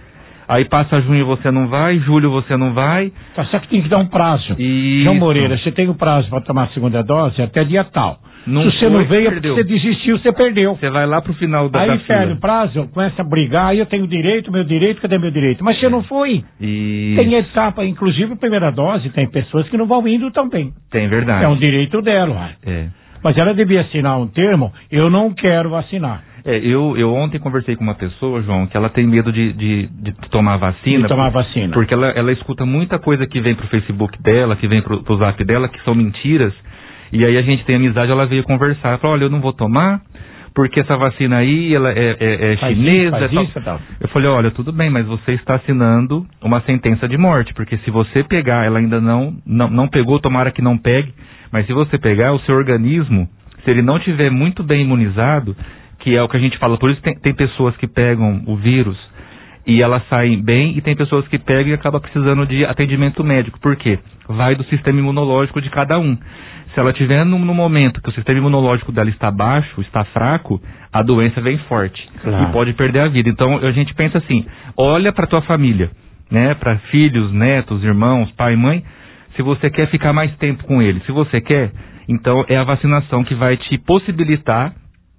Aí passa junho você não vai, julho você não vai. Tá certo que tem que dar um prazo. Isso. João Moreira, você tem o prazo para tomar a segunda dose até dia tal. Não Se você foi, não veio, perdeu. você desistiu, você perdeu. Você vai lá pro final da, Aí da perde fila. o prazo, começa a brigar, aí eu tenho direito, meu direito, cadê meu direito? Mas você não foi. E... Tem etapa, inclusive a primeira dose, tem pessoas que não vão indo também. Tem, verdade. É um direito dela, ué. É. Mas ela devia assinar um termo, eu não quero vacinar. É, eu, eu ontem conversei com uma pessoa, João, que ela tem medo de, de, de tomar vacina. De tomar por, vacina. Porque ela, ela escuta muita coisa que vem pro Facebook dela, que vem pro, pro zap dela, que são mentiras. E aí a gente tem amizade, ela veio conversar. Ela falou, olha, eu não vou tomar, porque essa vacina aí, ela é, é, é Faz chinesa. Isso, faz é isso, tal. Eu falei, olha, tudo bem, mas você está assinando uma sentença de morte, porque se você pegar, ela ainda não, não, não pegou, tomara que não pegue, mas se você pegar, o seu organismo, se ele não tiver muito bem imunizado, que é o que a gente fala, por isso tem, tem pessoas que pegam o vírus e elas saem bem, e tem pessoas que pegam e acabam precisando de atendimento médico. Por quê? Vai do sistema imunológico de cada um. Se ela estiver no, no momento que o sistema imunológico dela está baixo, está fraco, a doença vem forte. Claro. E pode perder a vida. Então a gente pensa assim, olha para tua família, né? Para filhos, netos, irmãos, pai, mãe, se você quer ficar mais tempo com eles, se você quer, então é a vacinação que vai te possibilitar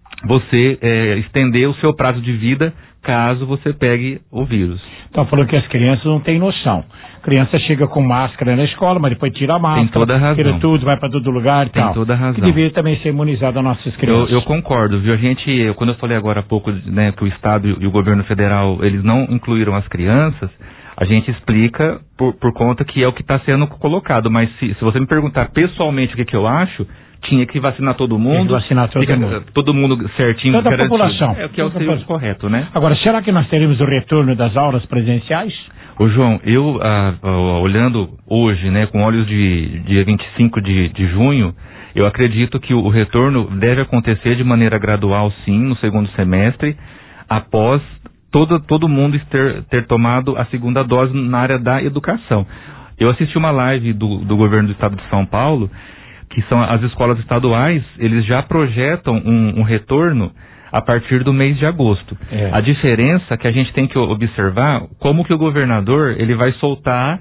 você é, estender o seu prazo de vida caso você pegue o vírus. Estão falando que as crianças não têm noção. A criança chega com máscara na escola, mas depois tira a máscara, Tem toda a razão. tira tudo, vai para todo lugar e Tem tal. toda a razão. Que deveria também ser imunizada as nossas crianças. Eu, eu concordo, viu? A gente, eu, quando eu falei agora há pouco, né, que o Estado e o governo federal, eles não incluíram as crianças, a gente explica por, por conta que é o que está sendo colocado. Mas se, se você me perguntar pessoalmente o que, que eu acho, tinha que vacinar todo mundo. Tem que vacinar todo fica, mundo. Todo mundo certinho. Toda a garantido. população. É o que é o Toda serviço correto, né? Agora, será que nós teremos o retorno das aulas presenciais? Ô João, eu ah, ah, olhando hoje, né, com olhos de dia vinte e cinco de, de junho, eu acredito que o, o retorno deve acontecer de maneira gradual, sim, no segundo semestre, após todo, todo mundo ter, ter tomado a segunda dose na área da educação. Eu assisti uma live do, do governo do estado de São Paulo, que são as escolas estaduais, eles já projetam um, um retorno a partir do mês de agosto. É. A diferença que a gente tem que observar, como que o governador ele vai soltar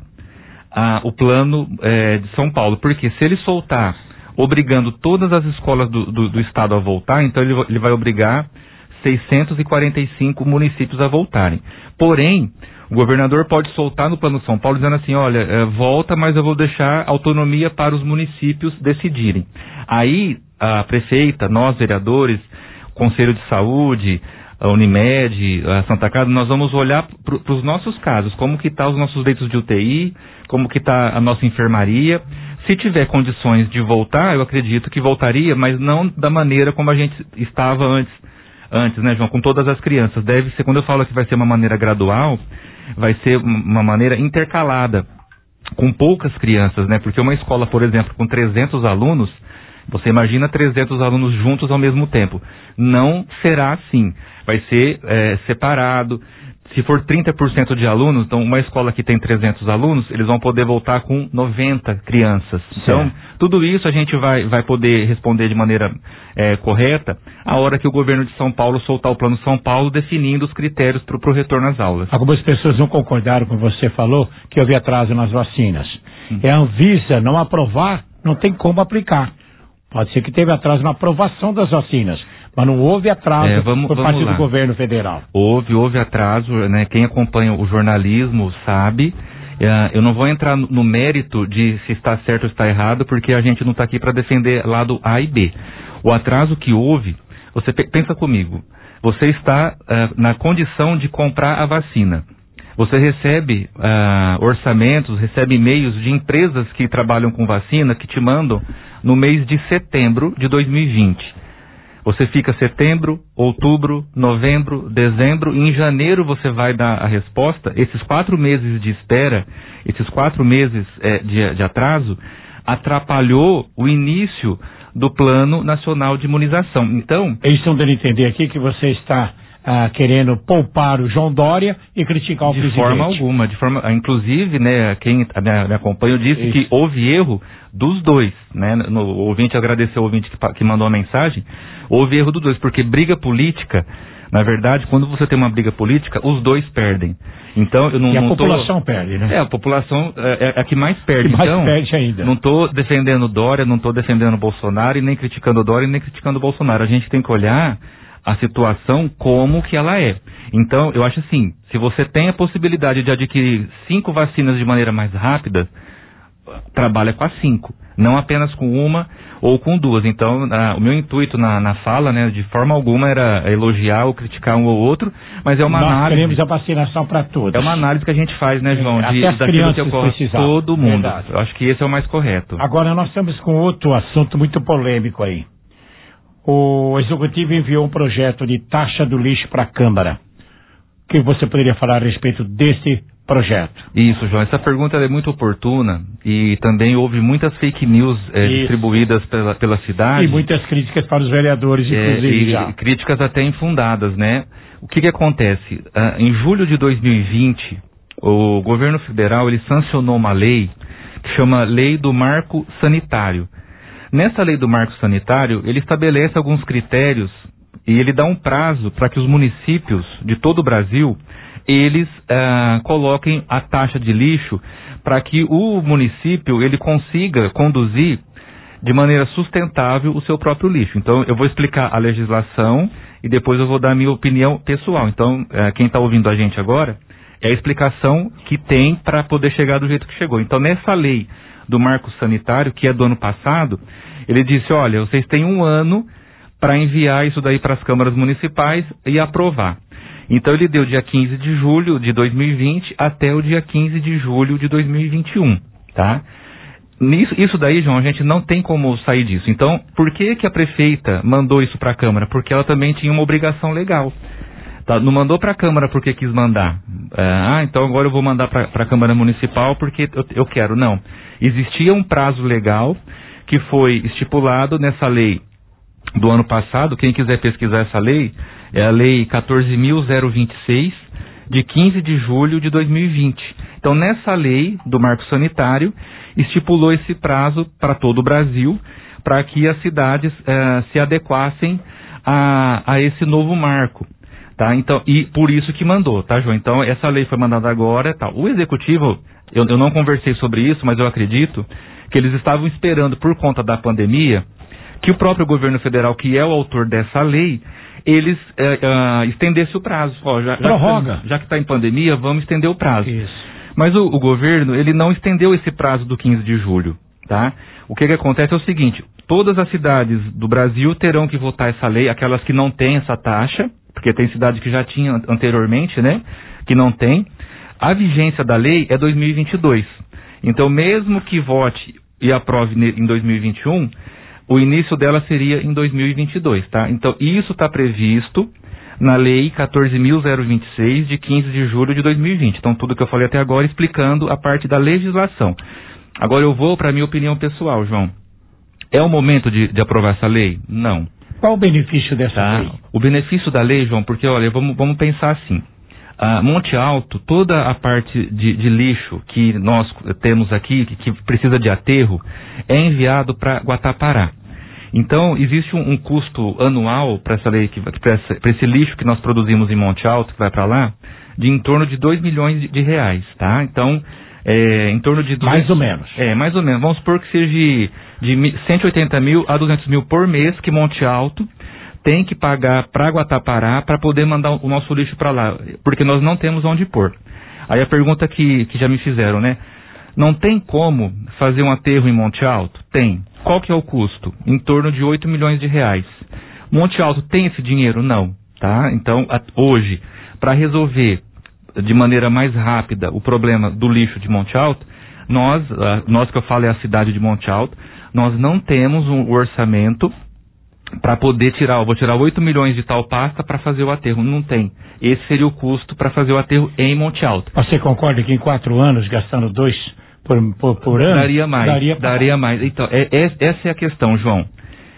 ah, o plano eh, de São Paulo. Porque se ele soltar obrigando todas as escolas do, do, do estado a voltar, então ele, ele vai obrigar seiscentos e quarenta e cinco municípios a voltarem. Porém, o governador pode soltar no plano São Paulo dizendo assim, olha, eh, volta, mas eu vou deixar autonomia para os municípios decidirem. Aí a prefeita, nós vereadores, Conselho de Saúde, a Unimed, a Santa Casa, nós vamos olhar para os nossos casos, como que está os nossos leitos de U T I, como que está a nossa enfermaria. Se tiver condições de voltar, eu acredito que voltaria, mas não da maneira como a gente estava antes, antes, né, João, com todas as crianças. Deve ser, quando eu falo que vai ser uma maneira gradual, vai ser uma maneira intercalada, com poucas crianças, né, porque uma escola, por exemplo, com trezentos alunos, você imagina trezentos alunos juntos ao mesmo tempo. Não será assim. Vai ser é, separado. Se for trinta por cento de alunos, então uma escola que tem trezentos alunos, eles vão poder voltar com noventa crianças. Então, Certo. tudo isso a gente vai, vai poder responder de maneira é, correta a hora que o governo de São Paulo soltar o Plano São Paulo, definindo os critérios para o retorno às aulas. Algumas pessoas não concordaram com você falou que houve atraso nas vacinas. Hum. É a Anvisa não aprovar, não tem como aplicar. Pode ser que teve atraso na aprovação das vacinas, mas não houve atraso É, vamos- por vamos parte lá. do governo federal. Houve, houve atraso, né? Quem acompanha o jornalismo sabe. É, eu não vou entrar no- no mérito de se está certo ou está errado, porque a gente não está aqui para defender lado A e B. O atraso que houve, você pe- pensa comigo, você está ah, na condição de comprar a vacina. Você recebe ah, orçamentos, recebe e-mails de empresas que trabalham com vacina que te mandam no mês de setembro de dois mil e vinte. Você fica setembro, outubro, novembro, dezembro, e em janeiro você vai dar a resposta. Esses quatro meses de espera, esses quatro meses eh, de, de atraso, atrapalhou o início do Plano Nacional de Imunização. Então... Eles estão dando a entender aqui que você está ah, querendo poupar o João Dória e criticar o de presidente. De forma alguma, de forma, inclusive, né, quem me, me acompanha disse Isso. que houve erro dos dois, né, no, o ouvinte agradeceu ao ouvinte que, que mandou a mensagem, houve erro dos dois, porque briga política, na verdade, quando você tem uma briga política, os dois perdem. Então, eu não, e a não população tô... perde, né? É, a população é, é a que mais perde. Que mais então, perde ainda. Não estou defendendo Dória, não estou defendendo Bolsonaro e nem criticando Dória e nem criticando Bolsonaro. A gente tem que olhar a situação como que ela é. Então, eu acho assim, se você tem a possibilidade de adquirir cinco vacinas de maneira mais rápida, trabalha com as cinco, não apenas com uma ou com duas. Então, a, o meu intuito na, na fala, né, de forma alguma era elogiar ou criticar um ou outro, mas é uma Nós análise... queremos a vacinação para todos. É uma análise que a gente faz, né, João, é, de, até as daquilo crianças que ocorre precisar. todo mundo. Verdade. Eu acho que esse é o mais correto. Agora, nós estamos com outro assunto muito polêmico aí. O Executivo enviou um projeto de taxa do lixo para a Câmara. O que você poderia falar a respeito desse projeto? Isso, João. Essa pergunta é muito oportuna e também houve muitas fake news é, distribuídas pela, pela cidade. E muitas críticas para os vereadores, inclusive. É, e já. críticas até infundadas, né? O que que acontece? Ah, em julho de dois mil e vinte, o governo federal ele sancionou uma lei que chama Lei do Marco Sanitário. Nessa Lei do Marco Sanitário, ele estabelece alguns critérios e ele dá um prazo para que os municípios de todo o Brasil eles ah, coloquem a taxa de lixo para que o município ele consiga conduzir de maneira sustentável o seu próprio lixo. Então, eu vou explicar a legislação e depois eu vou dar a minha opinião pessoal. Então, ah, quem está ouvindo a gente agora é a explicação que tem para poder chegar do jeito que chegou. Então, nessa lei do Marco Sanitário, que é do ano passado, ele disse, olha, vocês têm um ano para enviar isso daí para as câmaras municipais e aprovar. Então ele deu dia quinze de julho de dois mil e vinte até o dia quinze de julho de dois mil e vinte e um, tá? Nisso, isso daí, João, a gente não tem como sair disso. Então, por que que a prefeita mandou isso para a Câmara? Porque ela também tinha uma obrigação legal. Tá? Não mandou para a Câmara porque quis mandar. Ah, então agora eu vou mandar para a Câmara Municipal porque eu, eu quero. Não. Existia um prazo legal que foi estipulado nessa lei do ano passado. Quem quiser pesquisar essa lei, é a Lei quatorze mil vinte e seis, de quinze de julho de dois mil e vinte. Então, nessa lei do Marco Sanitário, estipulou esse prazo para todo o Brasil, para que as cidades eh, se adequassem a, a esse novo marco. Tá? Então, e por isso que mandou, tá, João? Então, essa lei foi mandada agora. Tá. O Executivo, eu, eu não conversei sobre isso, mas eu acredito que eles estavam esperando, por conta da pandemia, que o próprio governo federal, que é o autor dessa lei, eles é, é, estendesse o prazo. Ó, já, Prorroga. Já que está em pandemia, vamos estender o prazo. Isso. Mas o, o governo, ele não estendeu esse prazo do quinze de julho, tá? O que que acontece é o seguinte, todas as cidades do Brasil terão que votar essa lei, aquelas que não têm essa taxa, porque tem cidade que já tinha anteriormente, né, que não tem. A vigência da lei é dois mil e vinte e dois. Então, mesmo que vote e aprove em dois mil e vinte e um, o início dela seria em dois mil e vinte e dois, tá? Então, isso está previsto na Lei quatorze mil vinte e seis, de quinze de julho de dois mil e vinte. Então, tudo que eu falei até agora explicando a parte da legislação. Agora, eu vou para a minha opinião pessoal, João. É o momento de, de aprovar essa lei? Não. Qual o benefício dessa tá? lei? O benefício da lei, João, porque, olha, vamos, vamos pensar assim. Ah, Monte Alto, toda a parte de, de lixo que nós temos aqui, que, que precisa de aterro, é enviado para Guatapará. Então, existe um, um custo anual para essa lei, para esse lixo que nós produzimos em Monte Alto, que vai para lá, de em torno de dois milhões de, de reais, tá? Então, é, em torno de... duzentos, mais ou menos. É, mais ou menos. Vamos supor que seja de, de cento e oitenta mil a duzentos mil por mês que Monte Alto tem que pagar para Guatapará para poder mandar o nosso lixo para lá, porque nós não temos onde pôr. Aí a pergunta que, que já me fizeram, né? Não tem como fazer um aterro em Monte Alto? Tem. Qual que é o custo? Em torno de oito milhões de reais. Monte Alto tem esse dinheiro? Não. Tá? Então, a, hoje, para resolver de maneira mais rápida o problema do lixo de Monte Alto, nós, a, nós que eu falo é a cidade de Monte Alto, nós não temos um orçamento para poder tirar, eu vou tirar oito milhões de tal pasta para fazer o aterro. Não tem. Esse seria o custo para fazer o aterro em Monte Alto. Você concorda que em quatro anos, gastando dois por, por, por ano... Daria mais. Daria, daria mais. Então, é, é, essa é a questão, João.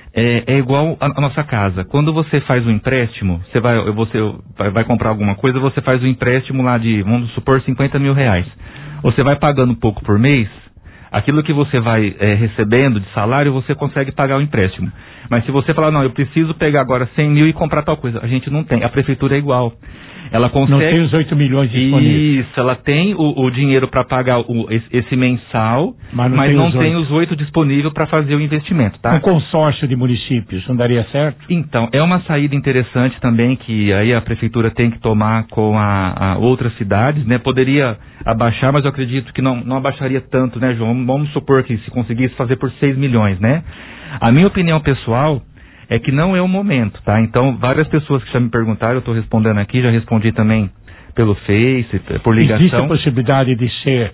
é, é igual a, a nossa casa. Quando você faz um empréstimo, você vai, você vai, vai comprar alguma coisa, você faz um empréstimo lá de, vamos supor, cinquenta mil reais. Você vai pagando um pouco por mês, aquilo que você vai é, recebendo de salário, você consegue pagar o empréstimo. Mas se você falar, não, eu preciso pegar agora cem mil e comprar tal coisa, a gente não tem. A prefeitura é igual. Ela consegue... Não tem os oito milhões disponíveis. Isso, ela tem o, o dinheiro para pagar o, esse, esse mensal, mas não mas tem, não os, tem os oito disponíveis para fazer o investimento, tá? Um consórcio de municípios, não daria certo? Então, é uma saída interessante também que aí a prefeitura tem que tomar com a, a outras cidades, né? Poderia abaixar, mas eu acredito que não, não abaixaria tanto, né, João? Vamos supor que se conseguisse fazer por seis milhões, né? A minha opinião pessoal é que não é o momento, tá? Então, várias pessoas que já me perguntaram, eu estou respondendo aqui, já respondi também pelo Face, por ligação. Existe a possibilidade de ser,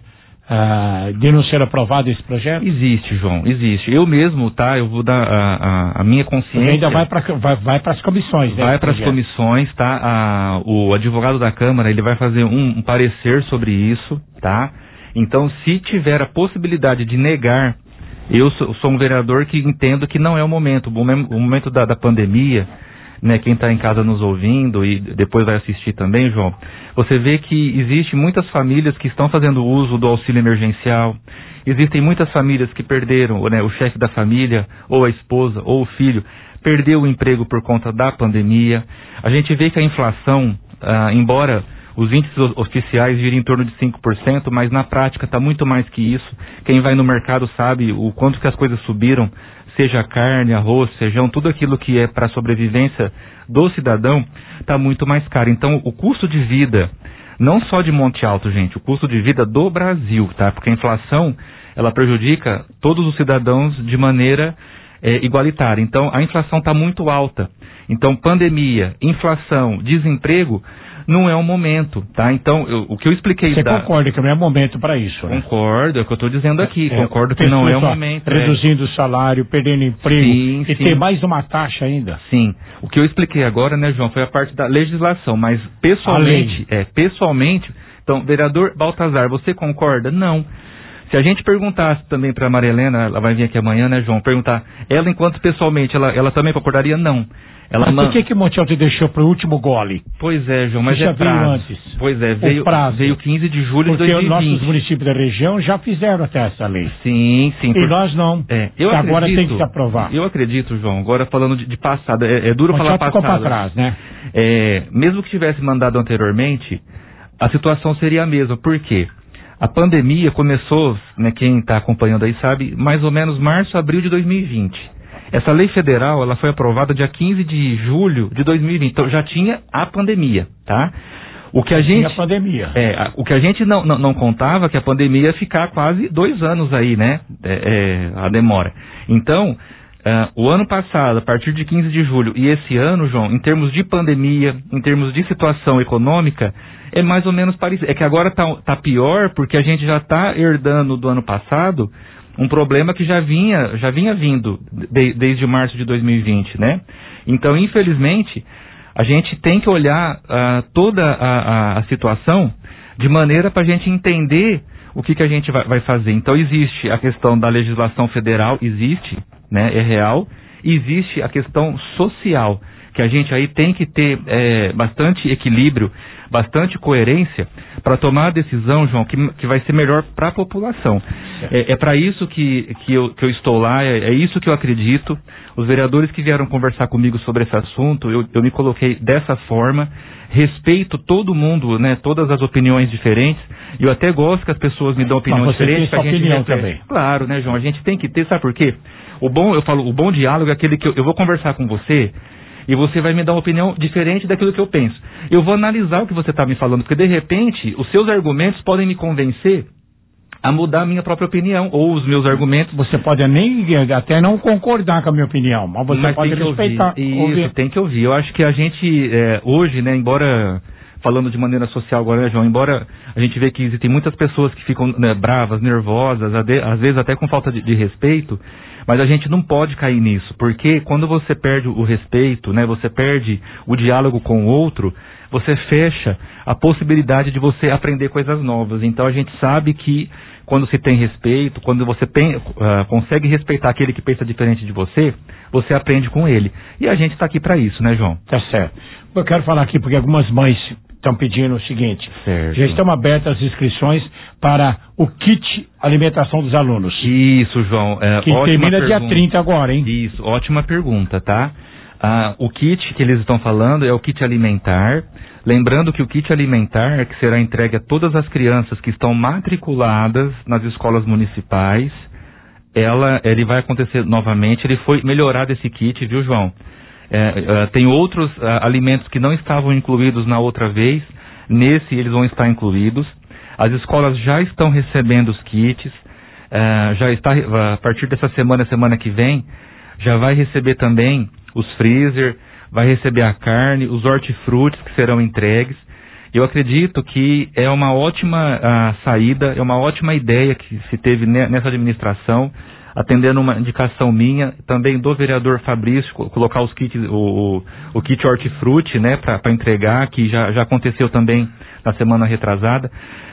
uh, de não ser aprovado esse projeto? Existe, João, existe. Eu mesmo, tá? Eu vou dar a, a, a minha consciência... Ele ainda vai para vai, vai as comissões, né? Vai para as comissões, tá? A, o advogado da Câmara, ele vai fazer um, um parecer sobre isso, tá? Então, se tiver a possibilidade de negar... Eu sou, sou um vereador que entendo que não é o momento. O momento, o momento da, da pandemia, né, quem está em casa nos ouvindo e depois vai assistir também, João, você vê que existe muitas famílias que estão fazendo uso do auxílio emergencial. Existem muitas famílias que perderam, né, o chefe da família, ou a esposa, ou o filho, perdeu o emprego por conta da pandemia. A gente vê que a inflação, ah, embora... os índices oficiais giram em torno de cinco por cento, mas na prática está muito mais que isso. Quem vai no mercado sabe o quanto que as coisas subiram, seja carne, arroz, feijão, tudo aquilo que é para a sobrevivência do cidadão, está muito mais caro. Então, o custo de vida, não só de Monte Alto, gente, o custo de vida do Brasil, tá? Porque a inflação, ela prejudica todos os cidadãos de maneira é, igualitária. Então, a inflação está muito alta. Então, pandemia, inflação, desemprego... não é o momento, tá? Então, eu, o que eu expliquei... Você da... concorda que não é momento para isso, né? Concordo, é o que eu estou dizendo aqui. É, concordo que não é o momento. Reduzindo é. o salário, perdendo emprego sim, e sim. ter mais uma taxa ainda. Sim. O que eu expliquei agora, né, João, foi a parte da legislação, mas pessoalmente... É, pessoalmente... Então, vereador Baltazar, você concorda? Não. Se a gente perguntasse também para a Maria Helena, ela vai vir aqui amanhã, né, João, perguntar, ela enquanto pessoalmente, ela, ela também concordaria? Não. Ela mas man... por que que Monte Alto deixou para o último gole? Pois é, João, mas já é prazo. veio antes. Pois é, veio, veio quinze de julho Porque de dois mil e vinte. Porque nossos municípios da região já fizeram até essa lei. Sim, sim. E por... nós não. É, eu que agora acredito, tem que se aprovar. Eu acredito, João, agora falando de, de passado, é, é duro Monte falar Alto passado. ficou para trás, né? É, mesmo que tivesse mandado anteriormente, a situação seria a mesma. Por quê? A pandemia começou, né, quem está acompanhando aí sabe, mais ou menos março, abril de dois mil e vinte. Essa lei federal, ela foi aprovada dia quinze de julho de dois mil e vinte, então já tinha a pandemia, tá? O que a gente, tinha a pandemia. É, a, o que a gente não, não, não contava que a pandemia ia ficar quase dois anos aí, né? É, é, a demora. Então, uh, o ano passado, a partir de quinze de julho, e esse ano, João, em termos de pandemia, em termos de situação econômica, é mais ou menos parecido. É que agora tá, tá pior porque a gente já está herdando do ano passado um problema que já vinha, já vinha vindo de, desde março de dois mil e vinte, né? Então, infelizmente, a gente tem que olhar uh, toda a, a, a situação de maneira para a gente entender o que, que a gente vai, vai fazer. Então, existe a questão da legislação federal, existe, né? É real. E existe a questão social, que a gente aí tem que ter é, bastante equilíbrio, bastante coerência para tomar a decisão, João, que, que vai ser melhor para a população. É, é para isso que, que, eu, que eu estou lá, é, é isso que eu acredito. Os vereadores que vieram conversar comigo sobre esse assunto, eu, eu me coloquei dessa forma, respeito todo mundo, né, todas as opiniões diferentes, e eu até gosto que as pessoas me dão opiniões diferentes. Tem sua gente opinião refere. também. Claro, né, João, a gente tem que ter, sabe por quê? O bom, eu falo, o bom diálogo é aquele que eu, eu vou conversar com você e você vai me dar uma opinião diferente daquilo que eu penso. Eu vou analisar o que você está me falando, porque de repente os seus argumentos podem me convencer a mudar a minha própria opinião, ou os meus argumentos. Você pode nem, até não concordar com a minha opinião, mas você mas pode tem que respeitar. Ouvir. Isso, ouvir. tem que ouvir. Eu acho que a gente, é, hoje, né, embora falando de maneira social agora, né, João? Embora a gente vê que existem muitas pessoas que ficam, né, bravas, nervosas, às vezes até com falta de, de respeito, mas a gente não pode cair nisso, porque quando você perde o respeito, né, você perde o diálogo com o outro, você fecha a possibilidade de você aprender coisas novas. Então a gente sabe que quando se tem respeito, quando você tem, uh, consegue respeitar aquele que pensa diferente de você, você aprende com ele. E a gente está aqui para isso, né, João? Tá certo. Eu quero falar aqui porque algumas mães estão pedindo o seguinte. Certo. Já estão abertas as inscrições para o kit alimentação dos alunos. Isso, João. É, que termina pergunta. dia trinta agora, hein? Isso, ótima pergunta, tá? Ah, o kit que eles estão falando é o kit alimentar. Lembrando que o kit alimentar, que será entregue a todas as crianças que estão matriculadas nas escolas municipais, ela, ele vai acontecer novamente. Ele foi melhorado esse kit, viu, João? É, é, tem outros é, alimentos que não estavam incluídos na outra vez. Nesse eles vão estar incluídos. As escolas já estão recebendo os kits. É, já está, a partir dessa semana, semana que vem, já vai receber também os freezer, vai receber a carne, os hortifrutis que serão entregues. Eu acredito que é uma ótima uh, saída, é uma ótima ideia que se teve nessa administração, atendendo uma indicação minha, também do vereador Fabrício, colocar os kits, o, o, o kit hortifruti, né, para entregar, que já, já aconteceu também na semana retrasada.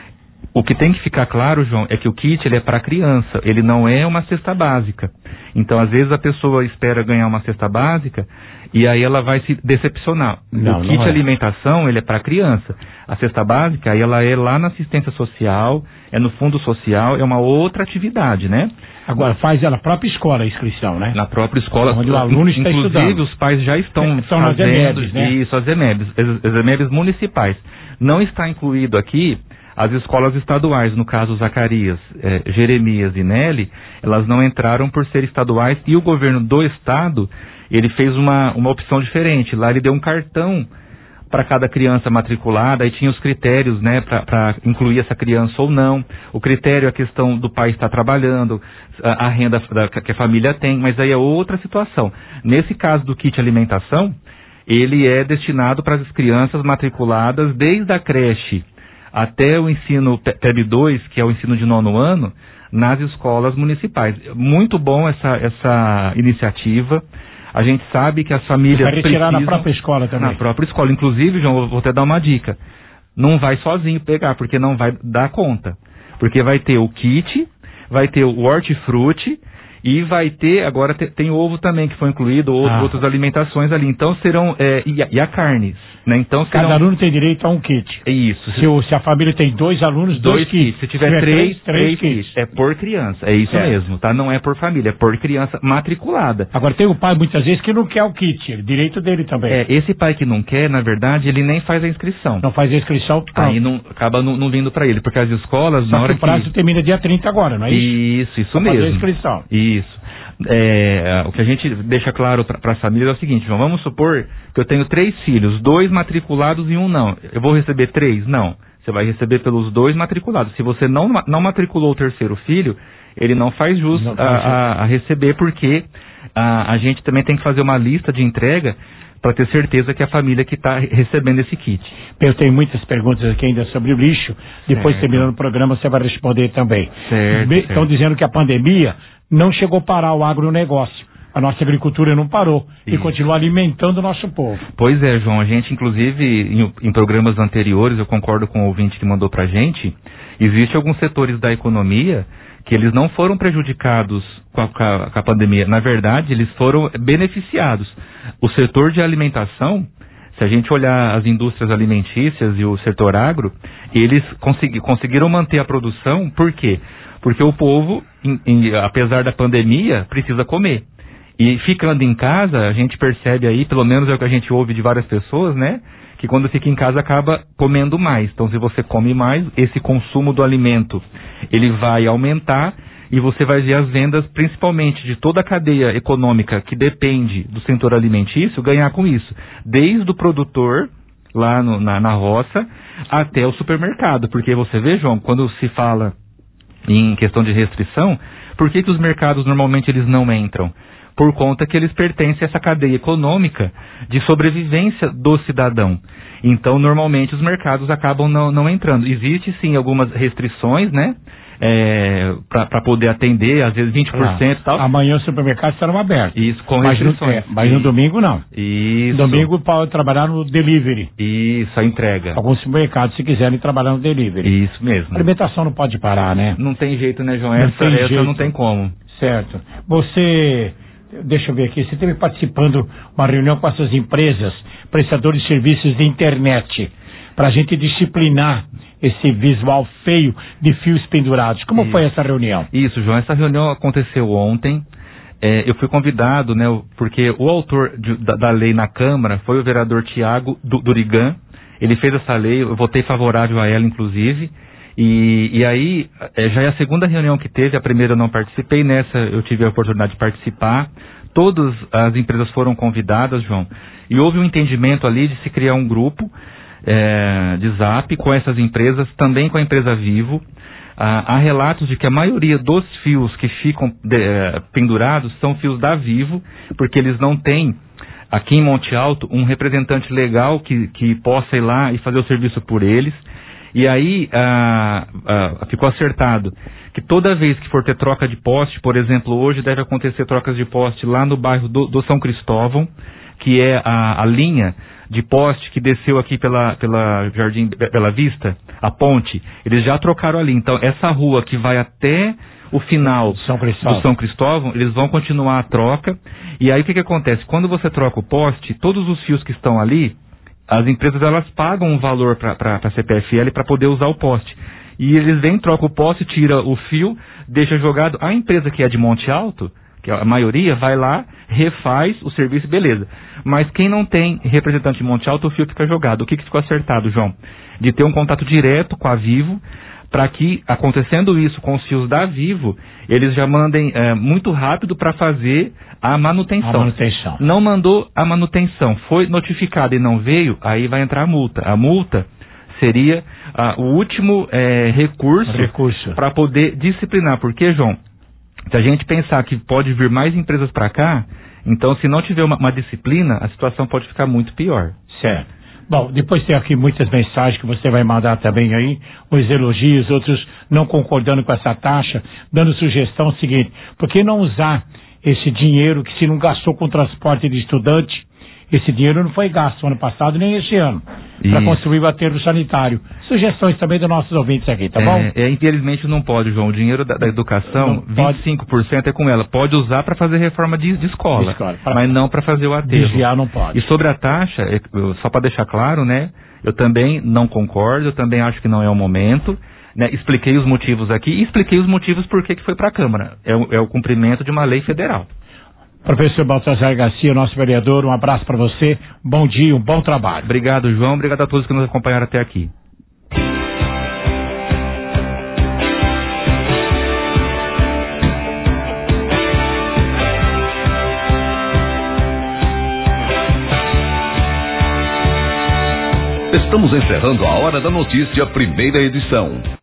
O que tem que ficar claro, João, é que o kit ele é para criança, ele não é uma cesta básica. Então, às vezes, a pessoa espera ganhar uma cesta básica e aí ela vai se decepcionar. Não, o kit não é. alimentação, ele é para criança. A cesta básica, aí ela é lá na assistência social, é no fundo social, é uma outra atividade, né? Agora, faz ela na própria escola a inscrição, né? Na própria escola. Onde o aluno está inclusive, estudando. Inclusive, os pais já estão Estão fazendo... nas E M E Bs, né? Isso, as E M E Bs, as E M E Bs municipais. Não está incluído aqui as escolas estaduais, no caso Zacarias, eh, Jeremias e Nelly, elas não entraram por ser estaduais e o governo do estado, ele fez uma, uma opção diferente. Lá ele deu um cartão para cada criança matriculada, aí tinha os critérios, né, para incluir essa criança ou não. O critério é a questão do pai estar trabalhando, a, a renda da, que a família tem, mas aí é outra situação. Nesse caso do kit alimentação, ele é destinado para as crianças matriculadas desde a creche até o ensino P E B dois, que é o ensino de nono ano, nas escolas municipais. Muito bom essa, essa iniciativa. A gente sabe que as famílias vai retirar precisam... na própria escola também. Na própria escola. Inclusive, João, eu vou até dar uma dica. Não vai sozinho pegar, porque não vai dar conta. Porque vai ter o kit, vai ter o hortifruti e vai ter, agora te, tem ovo também que foi incluído, ou, ah. outras alimentações ali. Então serão, é, e, a, e a carne, né? Então serão... Cada aluno tem direito a um kit. Isso. Se, o, se a família tem dois alunos, dois, dois kits. Se tiver, Se tiver três, três, três kits. kits. É por criança, é isso é. mesmo, tá? Não é por família, é por criança matriculada. Agora tem o pai muitas vezes que não quer o kit, é direito dele também. É, esse pai que não quer, na verdade, ele nem faz a inscrição. Não faz a inscrição, pronto. Aí não, acaba não, não vindo para ele, porque as escolas... Só na hora que o prazo que... termina dia trinta agora, não é isso? Isso, isso pra mesmo. Fazer a inscrição. Isso. É, o que a gente deixa claro para as famílias é o seguinte, João, vamos supor que eu tenho três filhos, dois matriculados e um não. Eu vou receber três? Não. Você vai receber pelos dois matriculados. Se você não, não matriculou o terceiro filho, ele não faz jus não a, a, a receber, porque a, a gente também tem que fazer uma lista de entrega para ter certeza que é a família que está recebendo esse kit. Eu tenho muitas perguntas aqui ainda sobre o lixo. Depois, certo. terminando o programa, você vai responder também. Certo, Estão certo. dizendo que a pandemia não chegou a parar o agronegócio. A nossa agricultura não parou. Isso. E continua alimentando o nosso povo. Pois é, João. A gente, inclusive, em, em programas anteriores, eu concordo com o ouvinte que mandou pra gente, existem alguns setores da economia que eles não foram prejudicados com a, com a, com a pandemia. Na verdade, eles foram beneficiados. O setor de alimentação, se a gente olhar as indústrias alimentícias e o setor agro, eles consegui, conseguiram manter a produção. Por quê? Porque o povo, em, em, apesar da pandemia, precisa comer. E ficando em casa, a gente percebe aí, pelo menos é o que a gente ouve de várias pessoas, né? Que quando fica em casa acaba comendo mais. Então, se você come mais, esse consumo do alimento, ele vai aumentar e você vai ver as vendas, principalmente de toda a cadeia econômica que depende do setor alimentício, ganhar com isso. Desde o produtor, lá no, na, na roça, até o supermercado. Porque você vê, João, quando se fala em questão de restrição, por que que os mercados normalmente eles não entram? Por conta que eles pertencem a essa cadeia econômica de sobrevivência do cidadão. Então, normalmente, os mercados acabam não, não entrando. Existe, sim, algumas restrições, né? É, para poder atender, às vezes vinte por cento e tal. Amanhã os supermercados estarão abertos. Isso, com mas restrições. No, é, mas no domingo não. Isso. Domingo pode trabalhar no delivery. Isso, a entrega. Alguns supermercados, se quiserem, trabalhar no delivery. Isso mesmo. A alimentação não pode parar, né? Não tem jeito, né, João? Não essa tem essa jeito. não tem como. Certo. Você... Deixa eu ver aqui, você esteve participando uma reunião com essas empresas, prestadores de serviços de internet, para a gente disciplinar esse visual feio de fios pendurados. Como Isso. foi essa reunião? Isso, João, essa reunião aconteceu ontem. É, eu fui convidado, né, porque o autor de, da, da lei na Câmara foi o vereador Tiago Durigan. Ele fez essa lei, eu votei favorável a ela, inclusive. E, e aí, é, já é a segunda reunião que teve, a primeira eu não participei, nessa eu tive a oportunidade de participar. Todas as empresas foram convidadas, João, e houve um entendimento ali de se criar um grupo é, de zap com essas empresas, também com a empresa Vivo. Ah, há relatos de que a maioria dos fios que ficam de, é, pendurados são fios da Vivo, porque eles não têm aqui em Monte Alto um representante legal que, que possa ir lá e fazer o serviço por eles. E aí ah, ah, ficou acertado que toda vez que for ter troca de poste, por exemplo, hoje deve acontecer trocas de poste lá no bairro do, do São Cristóvão, que é a, a linha de poste que desceu aqui pela, pela Jardim Bela Vista, a ponte, eles já trocaram ali. Então essa rua que vai até o final São do São Cristóvão, eles vão continuar a troca. E aí o que, que acontece? Quando você troca o poste, todos os fios que estão ali, as empresas elas pagam um valor para a C P F L para poder usar o poste. E eles vêm, trocam o poste, tira o fio, deixa jogado. A empresa que é de Monte Alto, que a maioria, vai lá, refaz o serviço, beleza. Mas quem não tem representante de Monte Alto, o fio fica jogado. O que, que ficou acertado, João? De ter um contato direto com a Vivo, para que, acontecendo isso com os fios da Vivo, eles já mandem é, muito rápido para fazer a manutenção. A manutenção. Não mandou a manutenção, foi notificado e não veio, aí vai entrar a multa. A multa seria ah, o último é, recurso, recurso. para poder disciplinar. Porque, João, se a gente pensar que pode vir mais empresas para cá, então se não tiver uma, uma disciplina, a situação pode ficar muito pior. Certo. Bom, depois tem aqui muitas mensagens que você vai mandar também aí, uns elogios, outros não concordando com essa taxa, dando sugestão seguinte, por que não usar esse dinheiro que se não gastou com transporte de estudante, esse dinheiro não foi gasto ano passado nem este ano, para construir o aterro sanitário. Sugestões também dos nossos ouvintes aqui, tá é, bom? É, infelizmente não pode, João. O dinheiro da, da educação, não vinte e cinco por cento é com ela. Pode usar para fazer reforma de, de escola, de escola pra, mas não para fazer o aterro. Desviar não pode. E sobre a taxa, é, só para deixar claro, né? Eu também não concordo, eu também acho que não é o momento. Né, expliquei os motivos aqui e expliquei os motivos por que foi para a Câmara. É o, é o cumprimento de uma lei federal. Professor Baltazar Garcia, nosso vereador, um abraço para você, bom dia, um bom trabalho. Obrigado, João, obrigado a todos que nos acompanharam até aqui. Estamos encerrando a Hora da Notícia, primeira edição.